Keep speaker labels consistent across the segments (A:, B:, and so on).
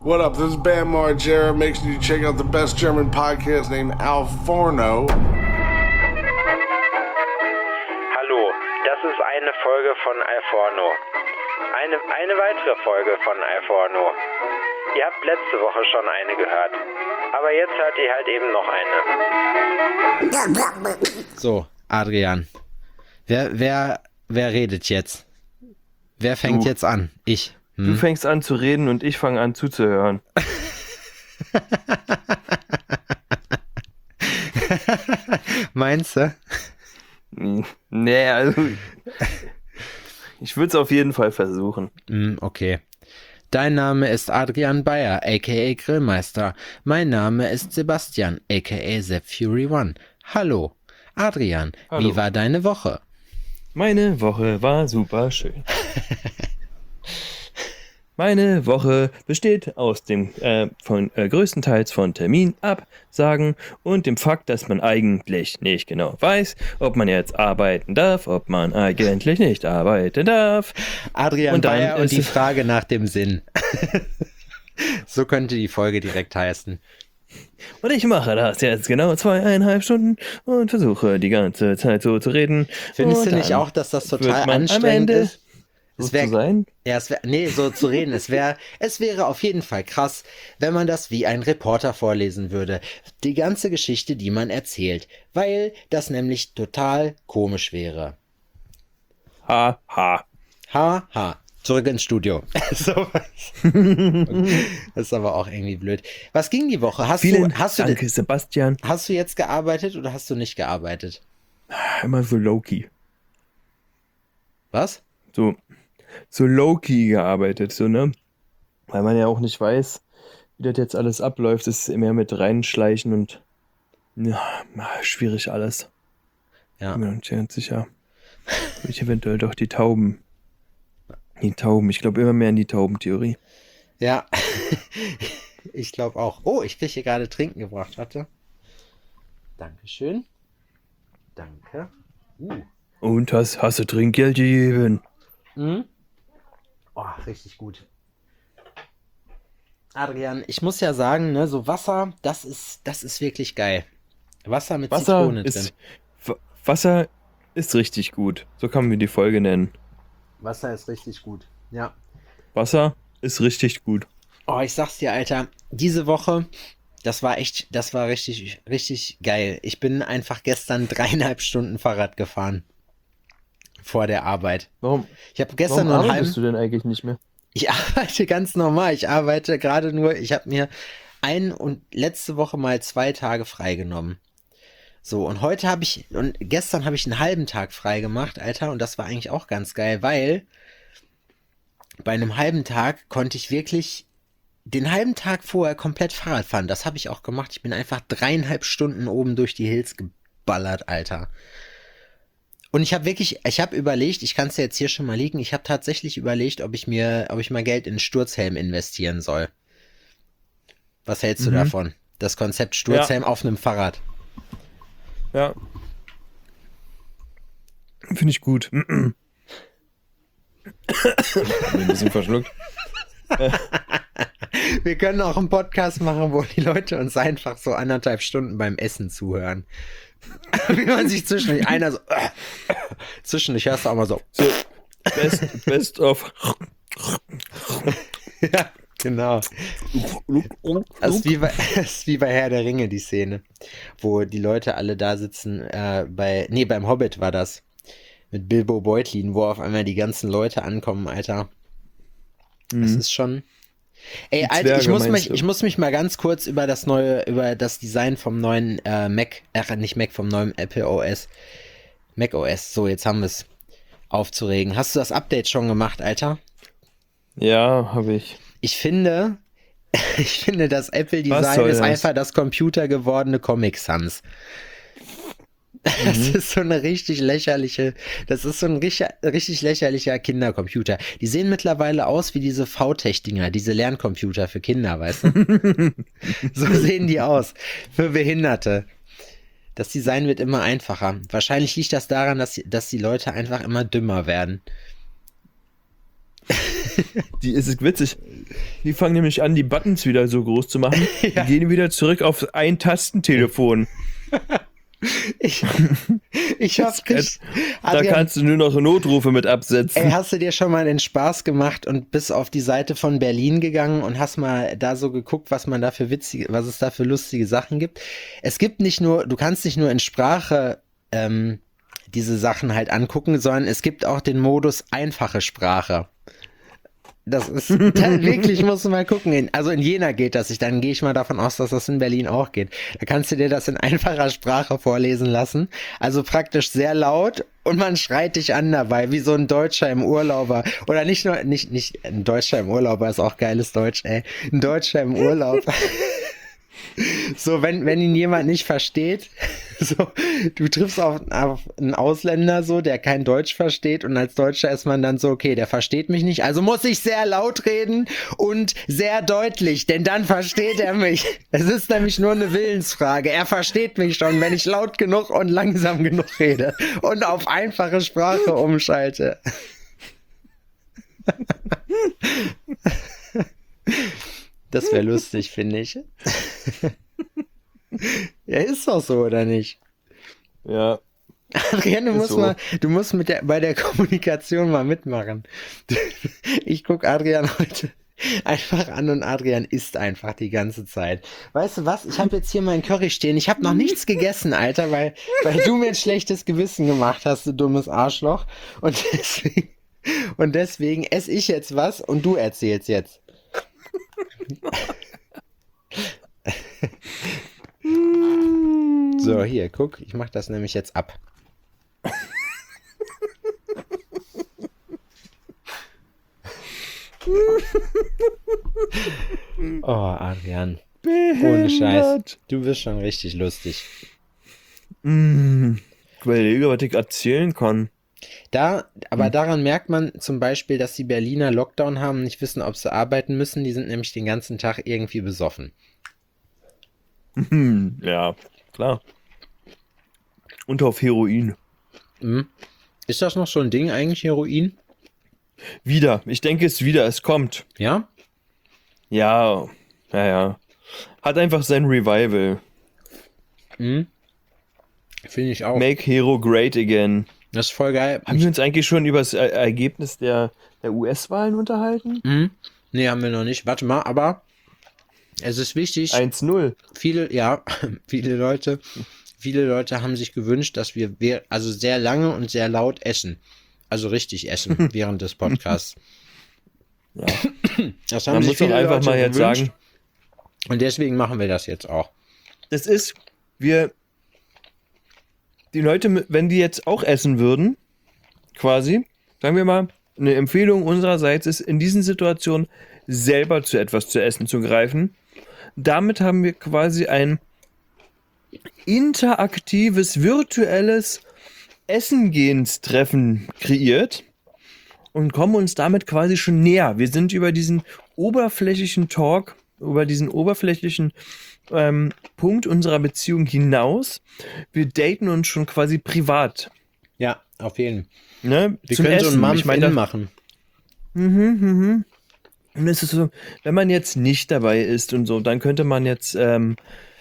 A: What up? This is Bam Margera. Make sure you check out the best German podcast named Al Forno.
B: Hallo, das ist eine Folge von Al Forno. Eine weitere Folge von Al Forno. Ihr habt letzte Woche schon eine gehört. Aber jetzt hört ihr halt eben noch eine.
C: So, Adrian. Wer redet jetzt? Wer fängt jetzt an? Ich.
D: Du fängst an zu reden und ich fange an zuzuhören.
C: Meinst du?
D: Nee, also ich würde es auf jeden Fall versuchen.
C: Okay. Dein Name ist Adrian Bayer, a.k.a. Grillmeister. Mein Name ist Sebastian, a.k.a. Sepp Fury One. Hallo. Adrian,
D: Hallo.
C: Wie war deine Woche?
D: Meine Woche war super schön. Meine Woche besteht aus dem größtenteils von Terminabsagen und dem Fakt, dass man eigentlich nicht genau weiß, ob man jetzt arbeiten darf, ob man eigentlich nicht arbeiten darf.
C: Adrian Bayer und die Frage nach dem Sinn. So könnte die Folge direkt heißen.
D: Und ich mache das jetzt genau 2,5 Stunden und versuche die ganze Zeit so zu reden.
C: Findest
D: und
C: du nicht auch, dass das total anstrengend ist?
D: So zu sein?
C: Ja, so zu reden. Es wäre auf jeden Fall krass, wenn man das wie ein Reporter vorlesen würde. Die ganze Geschichte, die man erzählt. Weil das nämlich total komisch wäre.
D: Ha, ha.
C: Ha, ha. Zurück ins Studio. So. Das ist aber auch irgendwie blöd. Was ging die Woche?
D: Danke, Sebastian.
C: Hast du jetzt gearbeitet oder hast du nicht gearbeitet?
D: Immer so low-key.
C: Was?
D: So low-key gearbeitet, so, ne? Weil man ja auch nicht weiß, wie das jetzt alles abläuft. Das ist immer mit reinschleichen und ja, schwierig alles.
C: Ja.
D: Ich bin mir noch nicht ganz sicher. Ich eventuell doch die Tauben. Die Tauben. Ich glaube immer mehr an die Taubentheorie.
C: Ja. Ich glaube auch. Oh, ich kriege hier gerade Trinken gebracht. Warte. Dankeschön. Danke.
D: Und hast du Trinkgeld gegeben?
C: Oh, richtig gut. Adrian, ich muss ja sagen, ne, so Wasser, das ist wirklich geil. Wasser mit Zitrone drin.
D: Wasser ist richtig gut. So kann man die Folge nennen.
C: Wasser ist richtig gut. Ja.
D: Wasser ist richtig gut.
C: Oh, ich sag's dir, Alter, diese Woche, das war richtig, richtig geil. Ich bin einfach gestern 3,5 Stunden Fahrrad gefahren. Vor der Arbeit.
D: Warum?
C: Ich habe gestern nur
D: arbeitest du denn eigentlich nicht mehr?
C: Ich arbeite ganz normal. Ich arbeite gerade nur, ich habe mir letzte Woche mal 2 Tage freigenommen. So, und gestern habe ich einen halben Tag frei gemacht, Alter, und das war eigentlich auch ganz geil, weil bei einem halben Tag konnte ich wirklich den halben Tag vorher komplett Fahrrad fahren. Das habe ich auch gemacht. Ich bin einfach 3,5 Stunden oben durch die Hills geballert, Alter. Und ich habe überlegt, ich kann es ja jetzt hier schon mal liegen, ich habe tatsächlich überlegt, ob ich mal Geld in einen Sturzhelm investieren soll. Was hältst du davon? Das Konzept Sturzhelm auf einem Fahrrad.
D: Ja. Finde ich gut. Ein bisschen verschluckt.
C: Wir können auch einen Podcast machen, wo die Leute uns einfach so 1,5 Stunden beim Essen zuhören. Wie man sich zwischendurch zwischendurch hörst du auch mal so.
D: Best of.
C: Ja, genau. Das ist wie bei Herr der Ringe, die Szene, wo die Leute alle da sitzen, beim Hobbit war das, mit Bilbo Beutlin, wo auf einmal die ganzen Leute ankommen, Alter. Das ist schon... Ey, Alter, ich muss mich mal ganz kurz über das Design vom neuen vom neuen Apple OS, Mac OS, so, jetzt haben wir es, aufzuregen. Hast du das Update schon gemacht, Alter?
D: Ja, habe ich.
C: Ich finde, das Apple-Design ist einfach das computergewordene Comic Sans. Das ist so eine richtig lächerlicher Kindercomputer. Die sehen mittlerweile aus wie diese VTech-Dinger, diese Lerncomputer für Kinder, weißt du? So sehen die aus. Für Behinderte. Das Design wird immer einfacher. Wahrscheinlich liegt das daran, dass die Leute einfach immer dümmer werden.
D: Es ist witzig. Die fangen nämlich an, die Buttons wieder so groß zu machen.
C: Ja.
D: Die gehen wieder zurück auf ein Tastentelefon.
C: Ich hab dich.
D: Da
C: Adrian,
D: kannst du nur noch Notrufe mit absetzen.
C: ey, hast du dir schon mal den Spaß gemacht und bist auf die Seite von Berlin gegangen und hast mal da so geguckt, was es da für lustige Sachen gibt? Es gibt nicht nur, du kannst nicht nur in Sprache diese Sachen halt angucken, sondern es gibt auch den Modus einfache Sprache. Das ist wirklich, musst du mal gucken. Also in Jena geht das. Dann gehe ich mal davon aus, dass das in Berlin auch geht. Da kannst du dir das in einfacher Sprache vorlesen lassen. Also praktisch sehr laut und man schreit dich an dabei, wie so ein Deutscher im Urlauber. Oder nicht ein Deutscher im Urlauber ist auch geiles Deutsch, ey. Ein Deutscher im Urlaub. So, wenn ihn jemand nicht versteht, so, du triffst auf einen Ausländer so, der kein Deutsch versteht und als Deutscher ist man dann so, okay, der versteht mich nicht, also muss ich sehr laut reden und sehr deutlich, denn dann versteht er mich. Es ist nämlich nur eine Willensfrage. Er versteht mich schon, wenn ich laut genug und langsam genug rede und auf einfache Sprache umschalte. Das wäre lustig, finde ich. Ja, ist doch so, oder nicht?
D: Ja.
C: Adrian,
D: So.
C: du musst bei der Kommunikation mal mitmachen. Ich gucke Adrian heute einfach an und Adrian isst einfach die ganze Zeit. Weißt du was? Ich habe jetzt hier meinen Curry stehen. Ich habe noch nichts gegessen, Alter, weil du mir ein schlechtes Gewissen gemacht hast, du dummes Arschloch. Und deswegen esse ich jetzt was und du erzählst jetzt. So, hier, guck, ich mach das nämlich jetzt ab. Oh, Adrian. Ohne Scheiß. Du bist schon richtig lustig.
D: Ich überlege, was ich erzählen kann.
C: Aber daran merkt man zum Beispiel, dass die Berliner Lockdown haben und nicht wissen, ob sie arbeiten müssen. Die sind nämlich den ganzen Tag irgendwie besoffen.
D: Ja, klar. Und auf Heroin.
C: Ist das noch so ein Ding eigentlich, Heroin?
D: Wieder. Ich denke es kommt.
C: Ja?
D: Ja. Hat einfach sein Revival.
C: Finde ich auch.
D: Make Hero great again.
C: Das ist voll geil.
D: Haben wir uns eigentlich schon über das Ergebnis der US-Wahlen unterhalten?
C: Nee, haben wir noch nicht. Warte mal, aber es ist wichtig.
D: 1-0.
C: Viele Leute haben sich gewünscht, dass wir also sehr lange und sehr laut essen. Also richtig essen während des Podcasts.
D: Ja.
C: Das haben
D: Man
C: sich
D: muss doch
C: viele
D: einfach
C: Leute
D: mal jetzt
C: gewünscht.
D: sagen,
C: Und deswegen machen wir das jetzt auch.
D: das ist, die Leute, wenn die jetzt auch essen würden, quasi, sagen wir mal, eine Empfehlung unsererseits ist, in diesen Situationen selber zu etwas zu essen zu greifen. Damit haben wir quasi ein interaktives, virtuelles Essen-Gehens-Treffen kreiert und kommen uns damit quasi schon näher. Wir sind über diesen oberflächlichen Talk, über diesen oberflächlichen Punkt unserer Beziehung hinaus. Wir daten uns schon quasi privat.
C: Ja, auf jeden Fall.
D: Ne?
C: Wir
D: Zum
C: können so
D: Essen.
C: ein
D: Ich meine,
C: Mum-In machen.
D: und es ist so, wenn man jetzt nicht dabei ist und so, dann könnte man jetzt, dann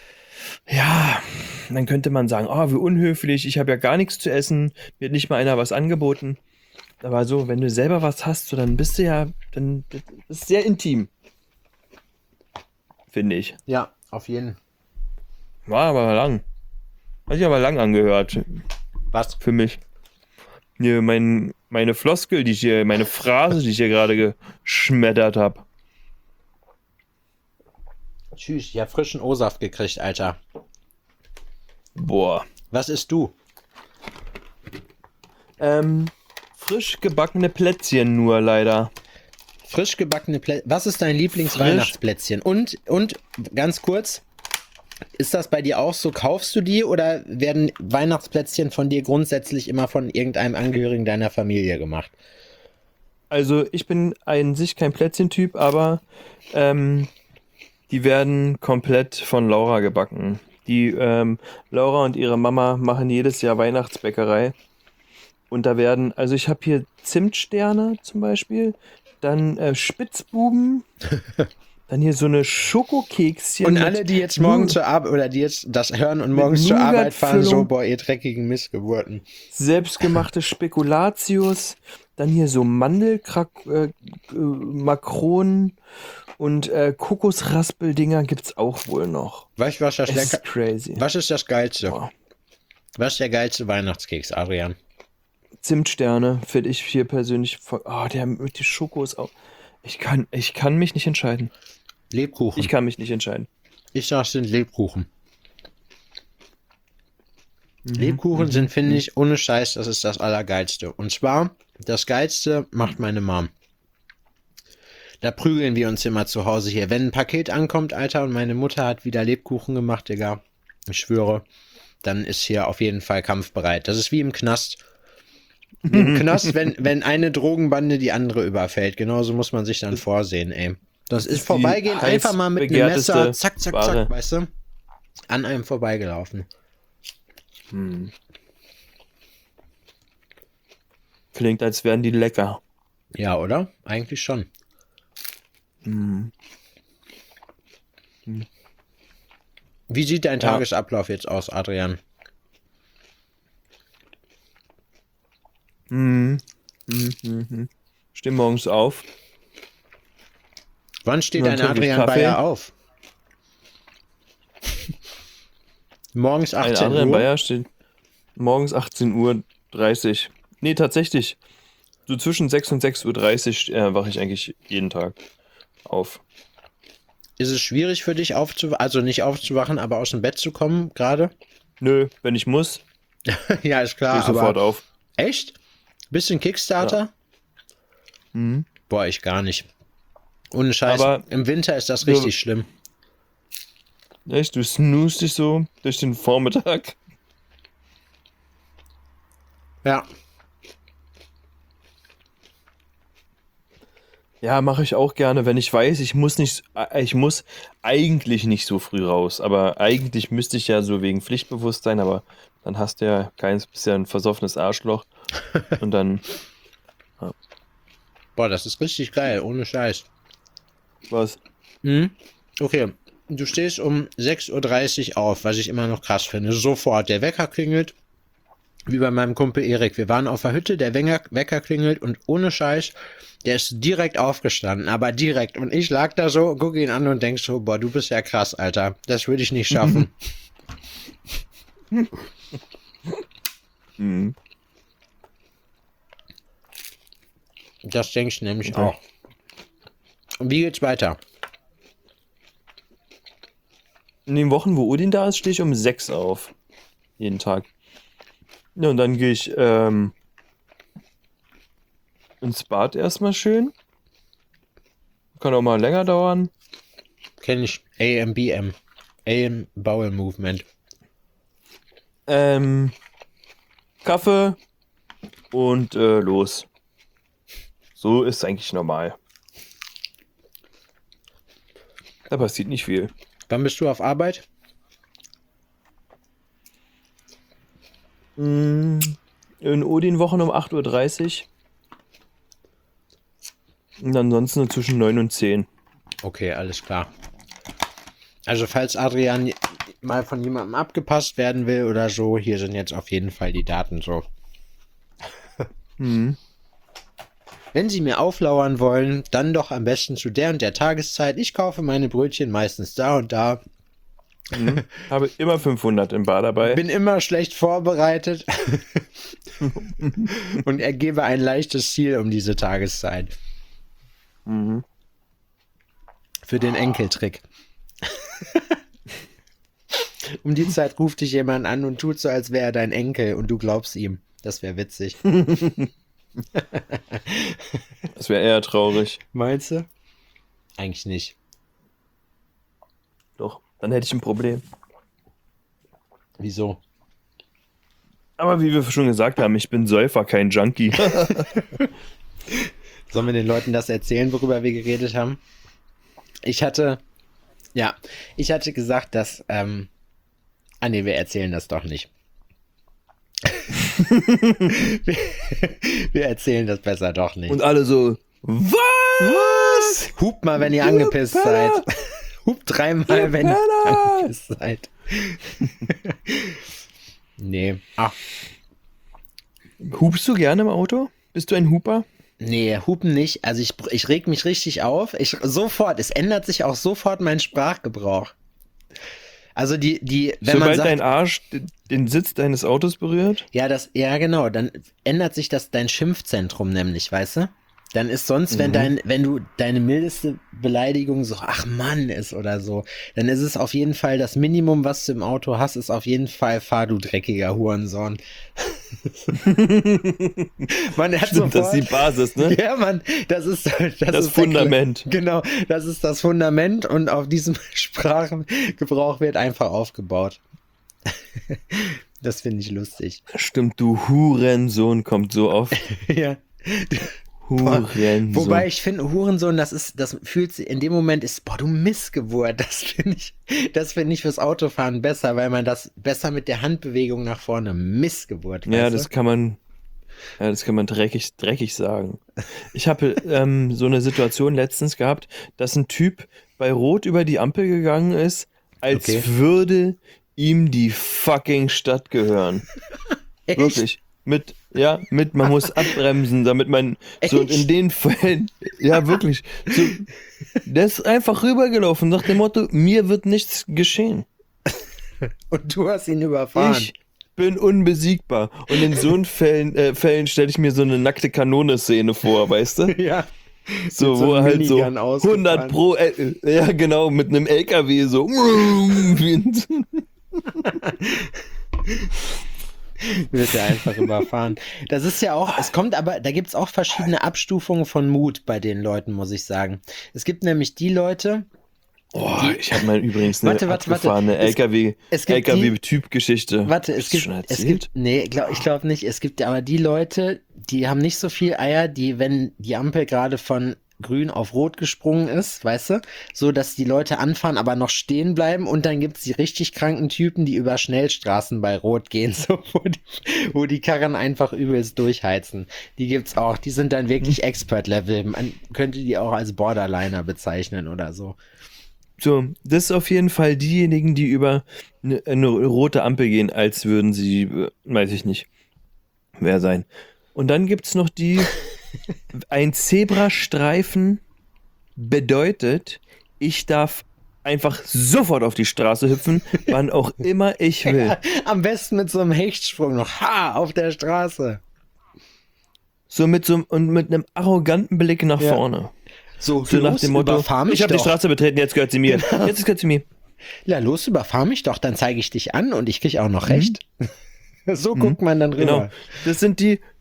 D: könnte man sagen, oh, wie unhöflich, ich habe ja gar nichts zu essen, mir hat nicht mal einer was angeboten. Aber so, wenn du selber was hast, so, dann bist du ja, dann das ist sehr intim. Finde ich.
C: Ja, auf jeden Fall.
D: War aber lang. Hat sich aber lang angehört.
C: Was?
D: Für mich. Hier, meine Floskel, meine Phrase, die ich hier gerade geschmettert habe.
C: Tschüss, ich habe frischen O-Saft gekriegt, Alter.
D: Boah.
C: Was isst du?
D: Frisch gebackene Plätzchen nur leider.
C: Frisch gebackene Plätzchen. Was ist dein Lieblingsweihnachtsplätzchen? Und ganz kurz, ist das bei dir auch so? Kaufst du die oder werden Weihnachtsplätzchen von dir grundsätzlich immer von irgendeinem Angehörigen deiner Familie gemacht?
D: Also ich bin an sich kein Plätzchentyp, aber die werden komplett von Laura gebacken. Die Laura und ihre Mama machen jedes Jahr Weihnachtsbäckerei. Und da werden, also ich habe hier Zimtsterne zum Beispiel. Dann Spitzbuben. Dann hier so eine Schokokekschen.
C: Und
D: mit
C: alle, die jetzt morgen zur Arbeit, oder die jetzt das hören und morgens zur Arbeit fahren, so, boah, ihr dreckigen Missgeburten.
D: Selbstgemachte Spekulatius. Dann hier so Makronen und Kokosraspeldinger gibt's auch wohl noch.
C: Weißt du, was das
D: Es
C: lecker?
D: ist crazy.
C: Was ist das Geilste?
D: Boah.
C: Was ist der geilste Weihnachtskeks, Adrian?
D: Zimtsterne finde ich hier persönlich. Der mit die Schoko ist auch. Ich kann mich nicht entscheiden.
C: Lebkuchen.
D: Ich kann mich nicht entscheiden.
C: Ich sag, es sind Lebkuchen. Lebkuchen sind, finde ich, ohne Scheiß, das ist das Allergeilste. Und zwar, das Geilste macht meine Mom. Da prügeln wir uns immer zu Hause hier. Wenn ein Paket ankommt, Alter, und meine Mutter hat wieder Lebkuchen gemacht, Digga, ich schwöre, dann ist hier auf jeden Fall kampfbereit. Das ist wie im Knast. Wie im Knast, wenn eine Drogenbande die andere überfällt. Genauso muss man sich dann vorsehen, ey. Das ist vorbeigehen, einfach mal mit einem Messer, zack, zack, zack, weißt du, an einem vorbeigelaufen.
D: Klingt, als wären die lecker.
C: Ja, oder? Eigentlich schon. Wie sieht dein Tagesablauf jetzt aus, Adrian?
D: Steh morgens auf.
C: Wann steht
D: Dann
C: ein
D: trinke ich
C: Adrian
D: Kaffee.
C: Bayer auf? Morgens
D: Ein
C: 18
D: Adrian
C: Uhr?
D: Bayer steht morgens 18:30 Uhr. Nee, tatsächlich. So zwischen 6 und 6:30 Uhr wache ich eigentlich jeden Tag auf.
C: Ist es schwierig für dich, also nicht aufzuwachen, aber aus dem Bett zu kommen gerade?
D: Nö, wenn ich muss,
C: Ja, ist
D: stehe
C: klar,
D: ich sofort
C: aber
D: auf.
C: echt? Bisschen Kickstarter? Boah, ich gar nicht. Ohne Scheiß,
D: Aber-
C: im Winter ist das richtig schlimm.
D: Echt, du snoost dich so durch den Vormittag.
C: Ja.
D: Ja, mache ich auch gerne, wenn ich weiß, ich muss eigentlich nicht so früh raus, aber eigentlich müsste ich ja so wegen Pflichtbewusstsein, aber dann hast du ja bist ja ein versoffenes Arschloch und dann
C: Boah, das ist richtig geil, ohne Scheiß.
D: was?
C: Okay, du stehst um 6:30 Uhr auf, was ich immer noch krass finde. Sofort, der Wecker klingelt, wie bei meinem Kumpel Erik. Wir waren auf der Hütte, der Wecker klingelt und ohne Scheiß, der ist direkt aufgestanden, aber direkt. Und ich lag da so, gucke ihn an und denk so, boah, du bist ja krass, Alter. Das würde ich nicht schaffen. Das denke ich nämlich
D: Okay.
C: auch. Und wie geht's weiter?
D: In den Wochen, wo Odin da ist, stehe ich um 6 auf. Jeden Tag. Ja, und dann gehe ich ins Bad erstmal schön. Kann auch mal länger dauern.
C: Kenne ich. AMBM. AM Bowel Movement.
D: Kaffee und los. So ist eigentlich normal. Da passiert nicht viel.
C: Wann bist du auf Arbeit?
D: In Odin-Wochen um 8:30 Uhr. Und ansonsten nur zwischen 9 und 10.
C: Okay, alles klar. Also falls Adrian mal von jemandem abgepasst werden will oder so, hier sind jetzt auf jeden Fall die Daten so. Wenn Sie mir auflauern wollen, dann doch am besten zu der und der Tageszeit. Ich kaufe meine Brötchen meistens da und da.
D: Habe immer 500 im Bar dabei.
C: Bin immer schlecht vorbereitet und ergebe ein leichtes Ziel um diese Tageszeit. Für den Enkeltrick. Um die Zeit ruft dich jemand an und tut so, als wäre er dein Enkel und du glaubst ihm. Das wäre witzig.
D: Das wäre eher traurig.
C: Meinst du? Eigentlich nicht.
D: Doch, dann hätte ich ein Problem.
C: Wieso?
D: Aber wie wir schon gesagt haben, ich bin Säufer, kein Junkie.
C: Sollen wir den Leuten das erzählen, worüber wir geredet haben? Ich hatte gesagt, dass, nee, wir erzählen das doch nicht. wir erzählen das besser doch nicht.
D: Und alle so, was? Was?
C: Hupt mal, wenn ihr angepisst seid. Hupt 3-mal, wenn ihr angepisst seid. Nee. Ach,
D: Hupst du gerne im Auto? Bist du ein Huper?
C: nee, hupen nicht. Also ich reg mich richtig auf. Es ändert sich auch sofort mein Sprachgebrauch. Also wenn man
D: Sobald
C: sagt,
D: dein Arsch den Sitz deines Autos berührt?
C: ja genau, dann ändert sich dein Schimpfzentrum nämlich, weißt du? Dann ist sonst, wenn du deine mildeste Beleidigung so, ach Mann ist oder so, dann ist es auf jeden Fall das Minimum, was du im Auto hast, ist auf jeden Fall, fahr du dreckiger Hurensohn. Man hat
D: Stimmt, das ist die Basis, ne?
C: Ja, Mann, das ist
D: Das Fundament.
C: Genau, das ist das Fundament und auf diesem Sprachgebrauch wird einfach aufgebaut. Das finde ich lustig.
D: Stimmt, du Hurensohn kommt so oft.
C: Ja.
D: Hurensohn.
C: Wobei ich finde, Hurensohn, das fühlt sich in dem Moment du Missgeburt. Das finde ich fürs Autofahren besser, weil man das besser mit der Handbewegung nach vorne Missgeburt.
D: Ja,
C: weißt
D: das
C: du?
D: kann man dreckig sagen. Ich habe so eine Situation letztens gehabt, dass ein Typ bei Rot über die Ampel gegangen ist, als
C: Okay.
D: würde ihm die fucking Stadt gehören.
C: Echt?
D: Wirklich. Man muss abbremsen, damit man so
C: Echt?
D: in den Fällen, ja wirklich, so, der ist einfach rübergelaufen nach dem Motto, mir wird nichts geschehen.
C: Und du hast ihn überfahren.
D: Ich bin unbesiegbar. Und in so Fällen stelle ich mir so eine nackte Kanone-Szene vor, weißt du?
C: Ja.
D: So,
C: Mit so
D: wo er
C: einem
D: halt so
C: Minigun ausgefahren.
D: 100 pro, ja genau, mit einem LKW so.
C: Wird er einfach überfahren. Das ist ja auch, da gibt es auch verschiedene Abstufungen von Mut bei den Leuten, muss ich sagen. Es gibt nämlich die Leute,
D: Ich habe mal übrigens eine
C: Warte.
D: abgefahrene
C: Es gibt
D: LKW-Typ-Geschichte.
C: Warte,
D: Hast du schon erzählt?
C: ich glaube nicht. Es gibt aber die Leute, die haben nicht so viel Eier, die, wenn die Ampel gerade von grün auf rot gesprungen ist, weißt du, so dass die Leute anfahren, aber noch stehen bleiben und dann gibt's die richtig kranken Typen, die über Schnellstraßen bei rot gehen, so wo die Karren einfach übelst durchheizen. Die gibt's auch, die sind dann wirklich Expert-Level. Man könnte die auch als Borderliner bezeichnen oder so.
D: So, das ist auf jeden Fall diejenigen, die über eine rote Ampel gehen, als würden sie, weiß ich nicht, wer sein. Und dann gibt's noch die, ein Zebrastreifen bedeutet, ich darf einfach sofort auf die Straße hüpfen, wann auch immer ich will.
C: Ja, am besten mit so einem Hechtsprung noch, auf der Straße.
D: Mit einem arroganten Blick nach vorne.
C: So
D: nach dem Motto,
C: überfahr mich
D: ich habe die
C: doch.
D: Straße betreten, jetzt gehört sie mir. Jetzt gehört sie mir.
C: Ja, los, überfahr mich doch, dann zeige ich dich an und ich krieg auch noch recht. So guckt man dann rüber.
D: Genau. Das sind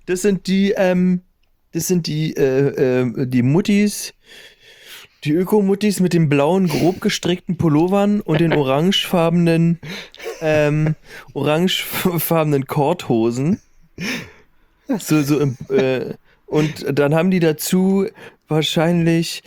D: die Muttis, die Öko-Muttis mit den blauen, grob gestrickten Pullovern und den orangefarbenen Korthosen. Und dann haben die dazu wahrscheinlich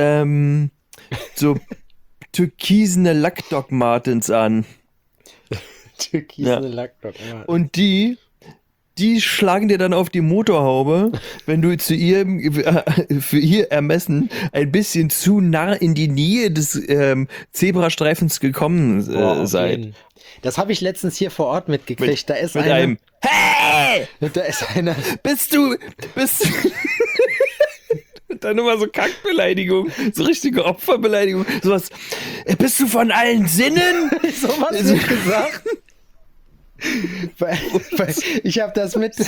D: so türkisene Lack-Doc Martens an.
C: Türkisene Lackdocken.
D: Und die schlagen dir dann auf die Motorhaube, wenn du für ihr Ermessen ein bisschen zu nah in die Nähe des Zebrastreifens gekommen seid.
C: Das habe ich letztens hier vor Ort mitgekriegt. Da ist
D: Mit einem Hey!
C: Da ist einer.
D: Bist du dann immer so Kackbeleidigung, so richtige Opferbeleidigung, sowas. Bist du von allen Sinnen?
C: Sowas nicht gesagt. Weil ich habe das mit.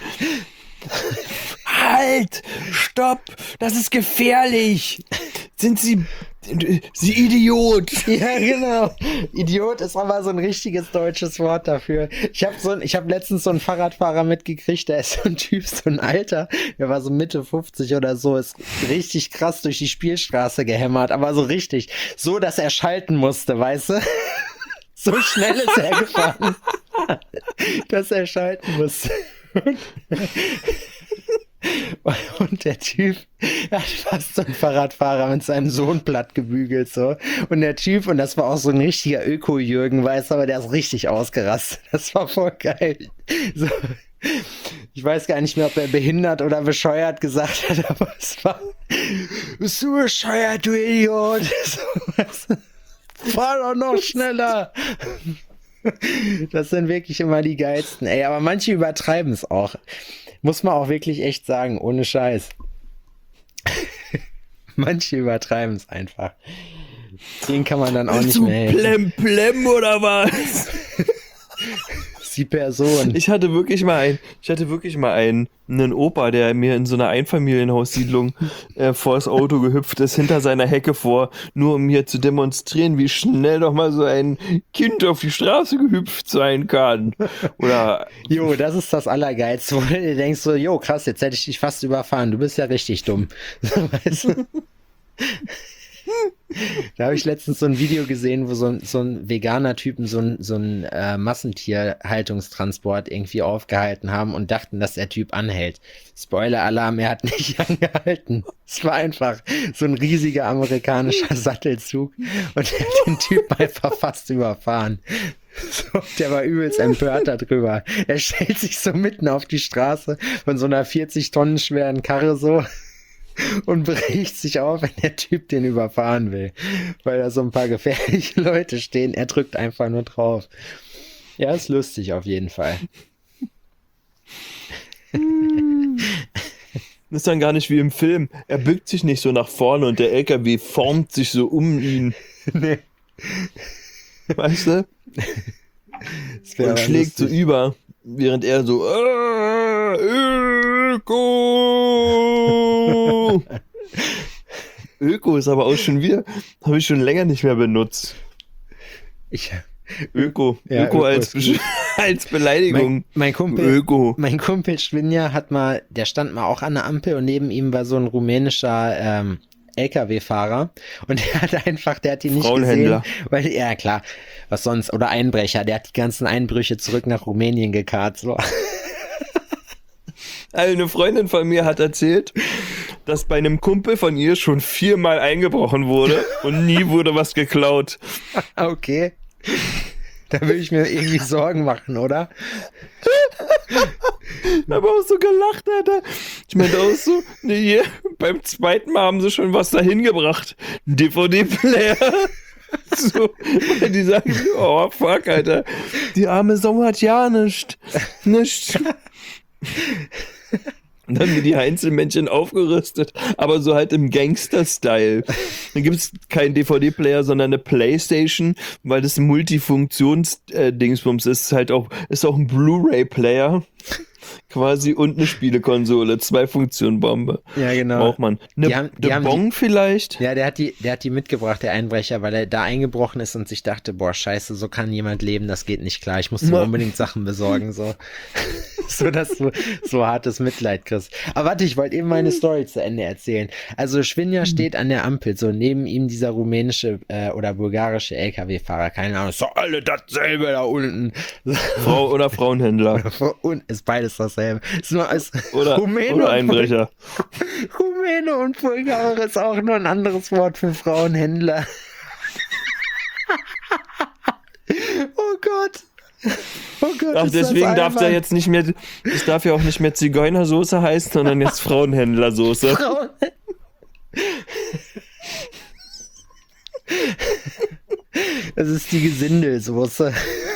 D: Halt! Stopp! Das ist gefährlich! Sind Sie Idiot!
C: Ja, genau. Idiot ist aber so ein richtiges deutsches Wort dafür. Ich habe letztens so einen Fahrradfahrer mitgekriegt, der ist so ein Typ, so ein Alter, der war so Mitte 50 oder so, ist richtig krass durch die Spielstraße gehämmert, aber so richtig, so, dass er schalten musste, weißt du? So schnell ist er gefahren, dass er schalten musste. Und der Typ hat fast so einen Fahrradfahrer mit seinem Sohn platt gebügelt, so. Und der Typ, und das war auch so ein richtiger Öko-Jürgen, weißt du, aber der ist richtig ausgerastet. Das war voll geil. So, Ich weiß gar nicht mehr, ob er behindert oder bescheuert gesagt hat, aber es war, bist du bescheuert, du Idiot? So, weißt du, fahr doch noch schneller. Das sind wirklich immer die geilsten. Ey, aber manche übertreiben es auch. Muss man auch wirklich echt sagen, ohne Scheiß. Manche übertreiben es einfach. Den kann man dann auch nicht mehr helfen.
D: Plem oder was?
C: Die Person.
D: Ich hatte wirklich mal einen Opa, der mir in so einer Einfamilienhaussiedlung vor das Auto gehüpft ist, hinter seiner Hecke vor, nur um mir zu demonstrieren, wie schnell doch mal so ein Kind auf die Straße gehüpft sein kann. Oder
C: Jo, das ist das Allergeilste, wo du denkst so, jo, krass, jetzt hätte ich dich fast überfahren, du bist ja richtig dumm. So, weißt du? Da habe ich letztens so ein Video gesehen, wo so ein veganer Typen so ein Massentierhaltungstransport irgendwie aufgehalten haben und dachten, dass der Typ anhält. Spoiler-Alarm, er hat nicht angehalten. Es war einfach so ein riesiger amerikanischer Sattelzug und er hat den Typen einfach fast überfahren. So, der war übelst empört darüber. Er stellt sich so mitten auf die Straße von so einer 40 Tonnen schweren Karre so und bricht sich auf, wenn der Typ den überfahren will, weil da so ein paar gefährliche Leute stehen. Er drückt einfach nur drauf. Ja, ist lustig auf jeden Fall.
D: das ist dann gar nicht wie im Film. Er bückt sich nicht so nach vorne und der LKW formt sich so um ihn.
C: Nee.
D: Weißt du? Und schlägt so über, während er so Öko! Öko ist aber auch schon wieder, habe ich schon länger nicht mehr benutzt. Öko.
C: Ja,
D: Öko als Beleidigung.
C: Mein Kumpel Schwinja der stand mal auch an der Ampel und neben ihm war so ein rumänischer LKW-Fahrer und der hat ihn nicht
D: Frauenhändler
C: gesehen, weil, ja klar, was sonst, oder Einbrecher, der hat die ganzen Einbrüche zurück nach Rumänien gekarrt, so.
D: Eine Freundin von mir hat erzählt, dass bei einem Kumpel von ihr schon 4-mal eingebrochen wurde und nie wurde was geklaut.
C: Okay. Da will ich mir irgendwie Sorgen machen, oder?
D: Aber auch so gelacht, Alter. Ich meinte auch so, nee, hier, beim zweiten Mal haben sie schon was dahin gebracht. Ein DVD-Player. So, weil die sagen, oh fuck, Alter. Die arme Sau hat ja nichts. Und dann wird die Einzelmännchen aufgerüstet, aber so halt im Gangster-Style. Dann gibt es keinen DVD-Player, sondern eine Playstation, weil das ein Multifunktions-Dingsbums ist. Ist auch ein Blu-ray-Player quasi und eine Spielekonsole. 2-Funktion-Bombe.
C: Ja, genau.
D: Braucht man. Eine Bong vielleicht?
C: Ja, der hat die mitgebracht, der Einbrecher, weil er da eingebrochen ist und sich dachte, boah, scheiße, so kann jemand leben, das geht nicht klar. Ich muss mir unbedingt Sachen besorgen, so. So, dass du so hartes Mitleid kriegst. Aber warte, ich wollte eben meine Story zu Ende erzählen. Also Schwinja steht an der Ampel, so neben ihm dieser rumänische oder bulgarische LKW-Fahrer, keine Ahnung, ist doch alle dasselbe da unten.
D: Frau oder Frauenhändler.
C: Und ist beides dasselbe. Ist nur als
D: oder Einbrecher.
C: Rumäne und Bulgare ist auch nur ein anderes Wort für Frauenhändler. Oh Gott. Oh Gott.
D: Ach, deswegen darf der jetzt nicht mehr, es darf ja auch nicht mehr Zigeunersoße heißen, sondern jetzt Frauenhändlersoße.
C: Das ist die Gesindelsoße.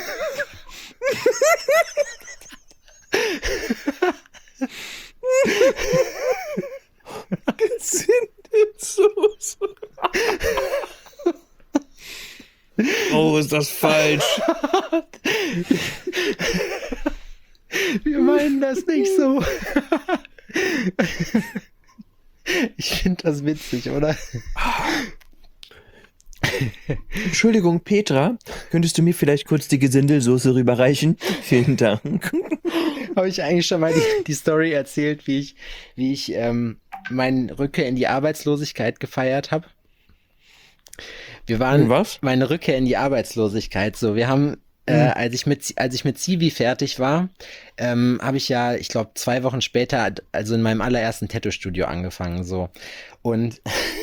D: Gesindelsoße. Oh, ist das falsch.
C: Wir meinen das nicht so. Ich finde das witzig, oder?
D: Entschuldigung, Petra, könntest du mir vielleicht kurz die Gesindelsoße rüberreichen? Vielen Dank.
C: Habe ich eigentlich schon mal die Story erzählt, wie ich meine Rückkehr in die Arbeitslosigkeit gefeiert habe? Meine Rückkehr in die Arbeitslosigkeit. So, wir haben, als ich mit Zivi fertig war, habe ich ja, ich glaube, 2 Wochen später, also in meinem allerersten Tattoo-Studio angefangen, so. Und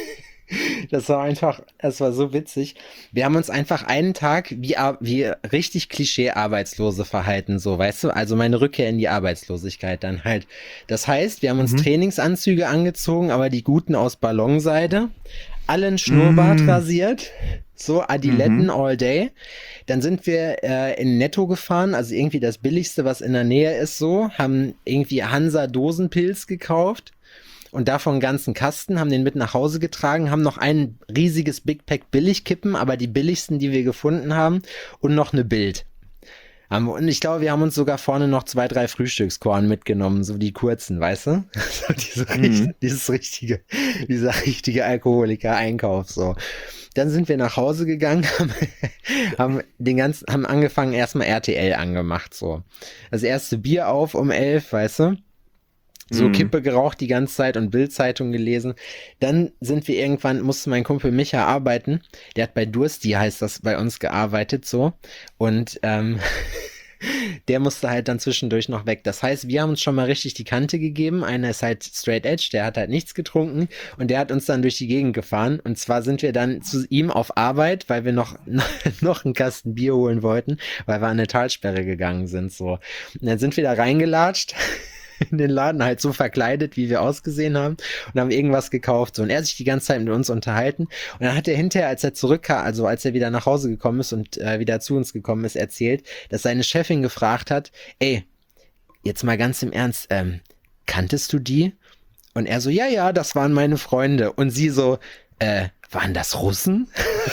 C: Das war so witzig. Wir haben uns einfach einen Tag wie richtig Klischee-Arbeitslose verhalten, so, weißt du? Also meine Rückkehr in die Arbeitslosigkeit dann halt. Das heißt, wir haben uns Trainingsanzüge angezogen, aber die guten aus Ballonseide, allen Schnurrbart rasiert, so Adiletten all day. Dann sind wir in Netto gefahren, also irgendwie das Billigste, was in der Nähe ist, so, haben irgendwie Hansa Dosenpilz gekauft. Und davon einen ganzen Kasten, haben den mit nach Hause getragen, haben noch ein riesiges Big Pack Billigkippen, aber die billigsten, die wir gefunden haben, und noch eine Bild. Und ich glaube, wir haben uns sogar vorne noch 2, 3 Frühstückskorn mitgenommen, so die kurzen, weißt du? So dieser richtige Alkoholiker-Einkauf, so. Dann sind wir nach Hause gegangen, haben angefangen, erstmal RTL angemacht, so. Das erste Bier auf um 11, weißt du? So Kippe geraucht die ganze Zeit und Bild-Zeitung gelesen. Dann musste mein Kumpel Micha arbeiten. Der hat bei Dursti, heißt das, bei uns gearbeitet, so. Und der musste halt dann zwischendurch noch weg. Das heißt, wir haben uns schon mal richtig die Kante gegeben. Einer ist halt straight edge, der hat halt nichts getrunken und der hat uns dann durch die Gegend gefahren. Und zwar sind wir dann zu ihm auf Arbeit, weil wir noch einen Kasten Bier holen wollten, weil wir an eine Talsperre gegangen sind, so. Und dann sind wir da reingelatscht in den Laden, halt so verkleidet, wie wir ausgesehen haben, und haben irgendwas gekauft, so. Und er hat sich die ganze Zeit mit uns unterhalten, und dann hat er hinterher, als er zurückkam, also als er wieder nach Hause gekommen ist und wieder zu uns gekommen ist, erzählt, dass seine Chefin gefragt hat, ey, jetzt mal ganz im Ernst, kanntest du die? Und er so, ja, das waren meine Freunde. Und sie so, waren das Russen?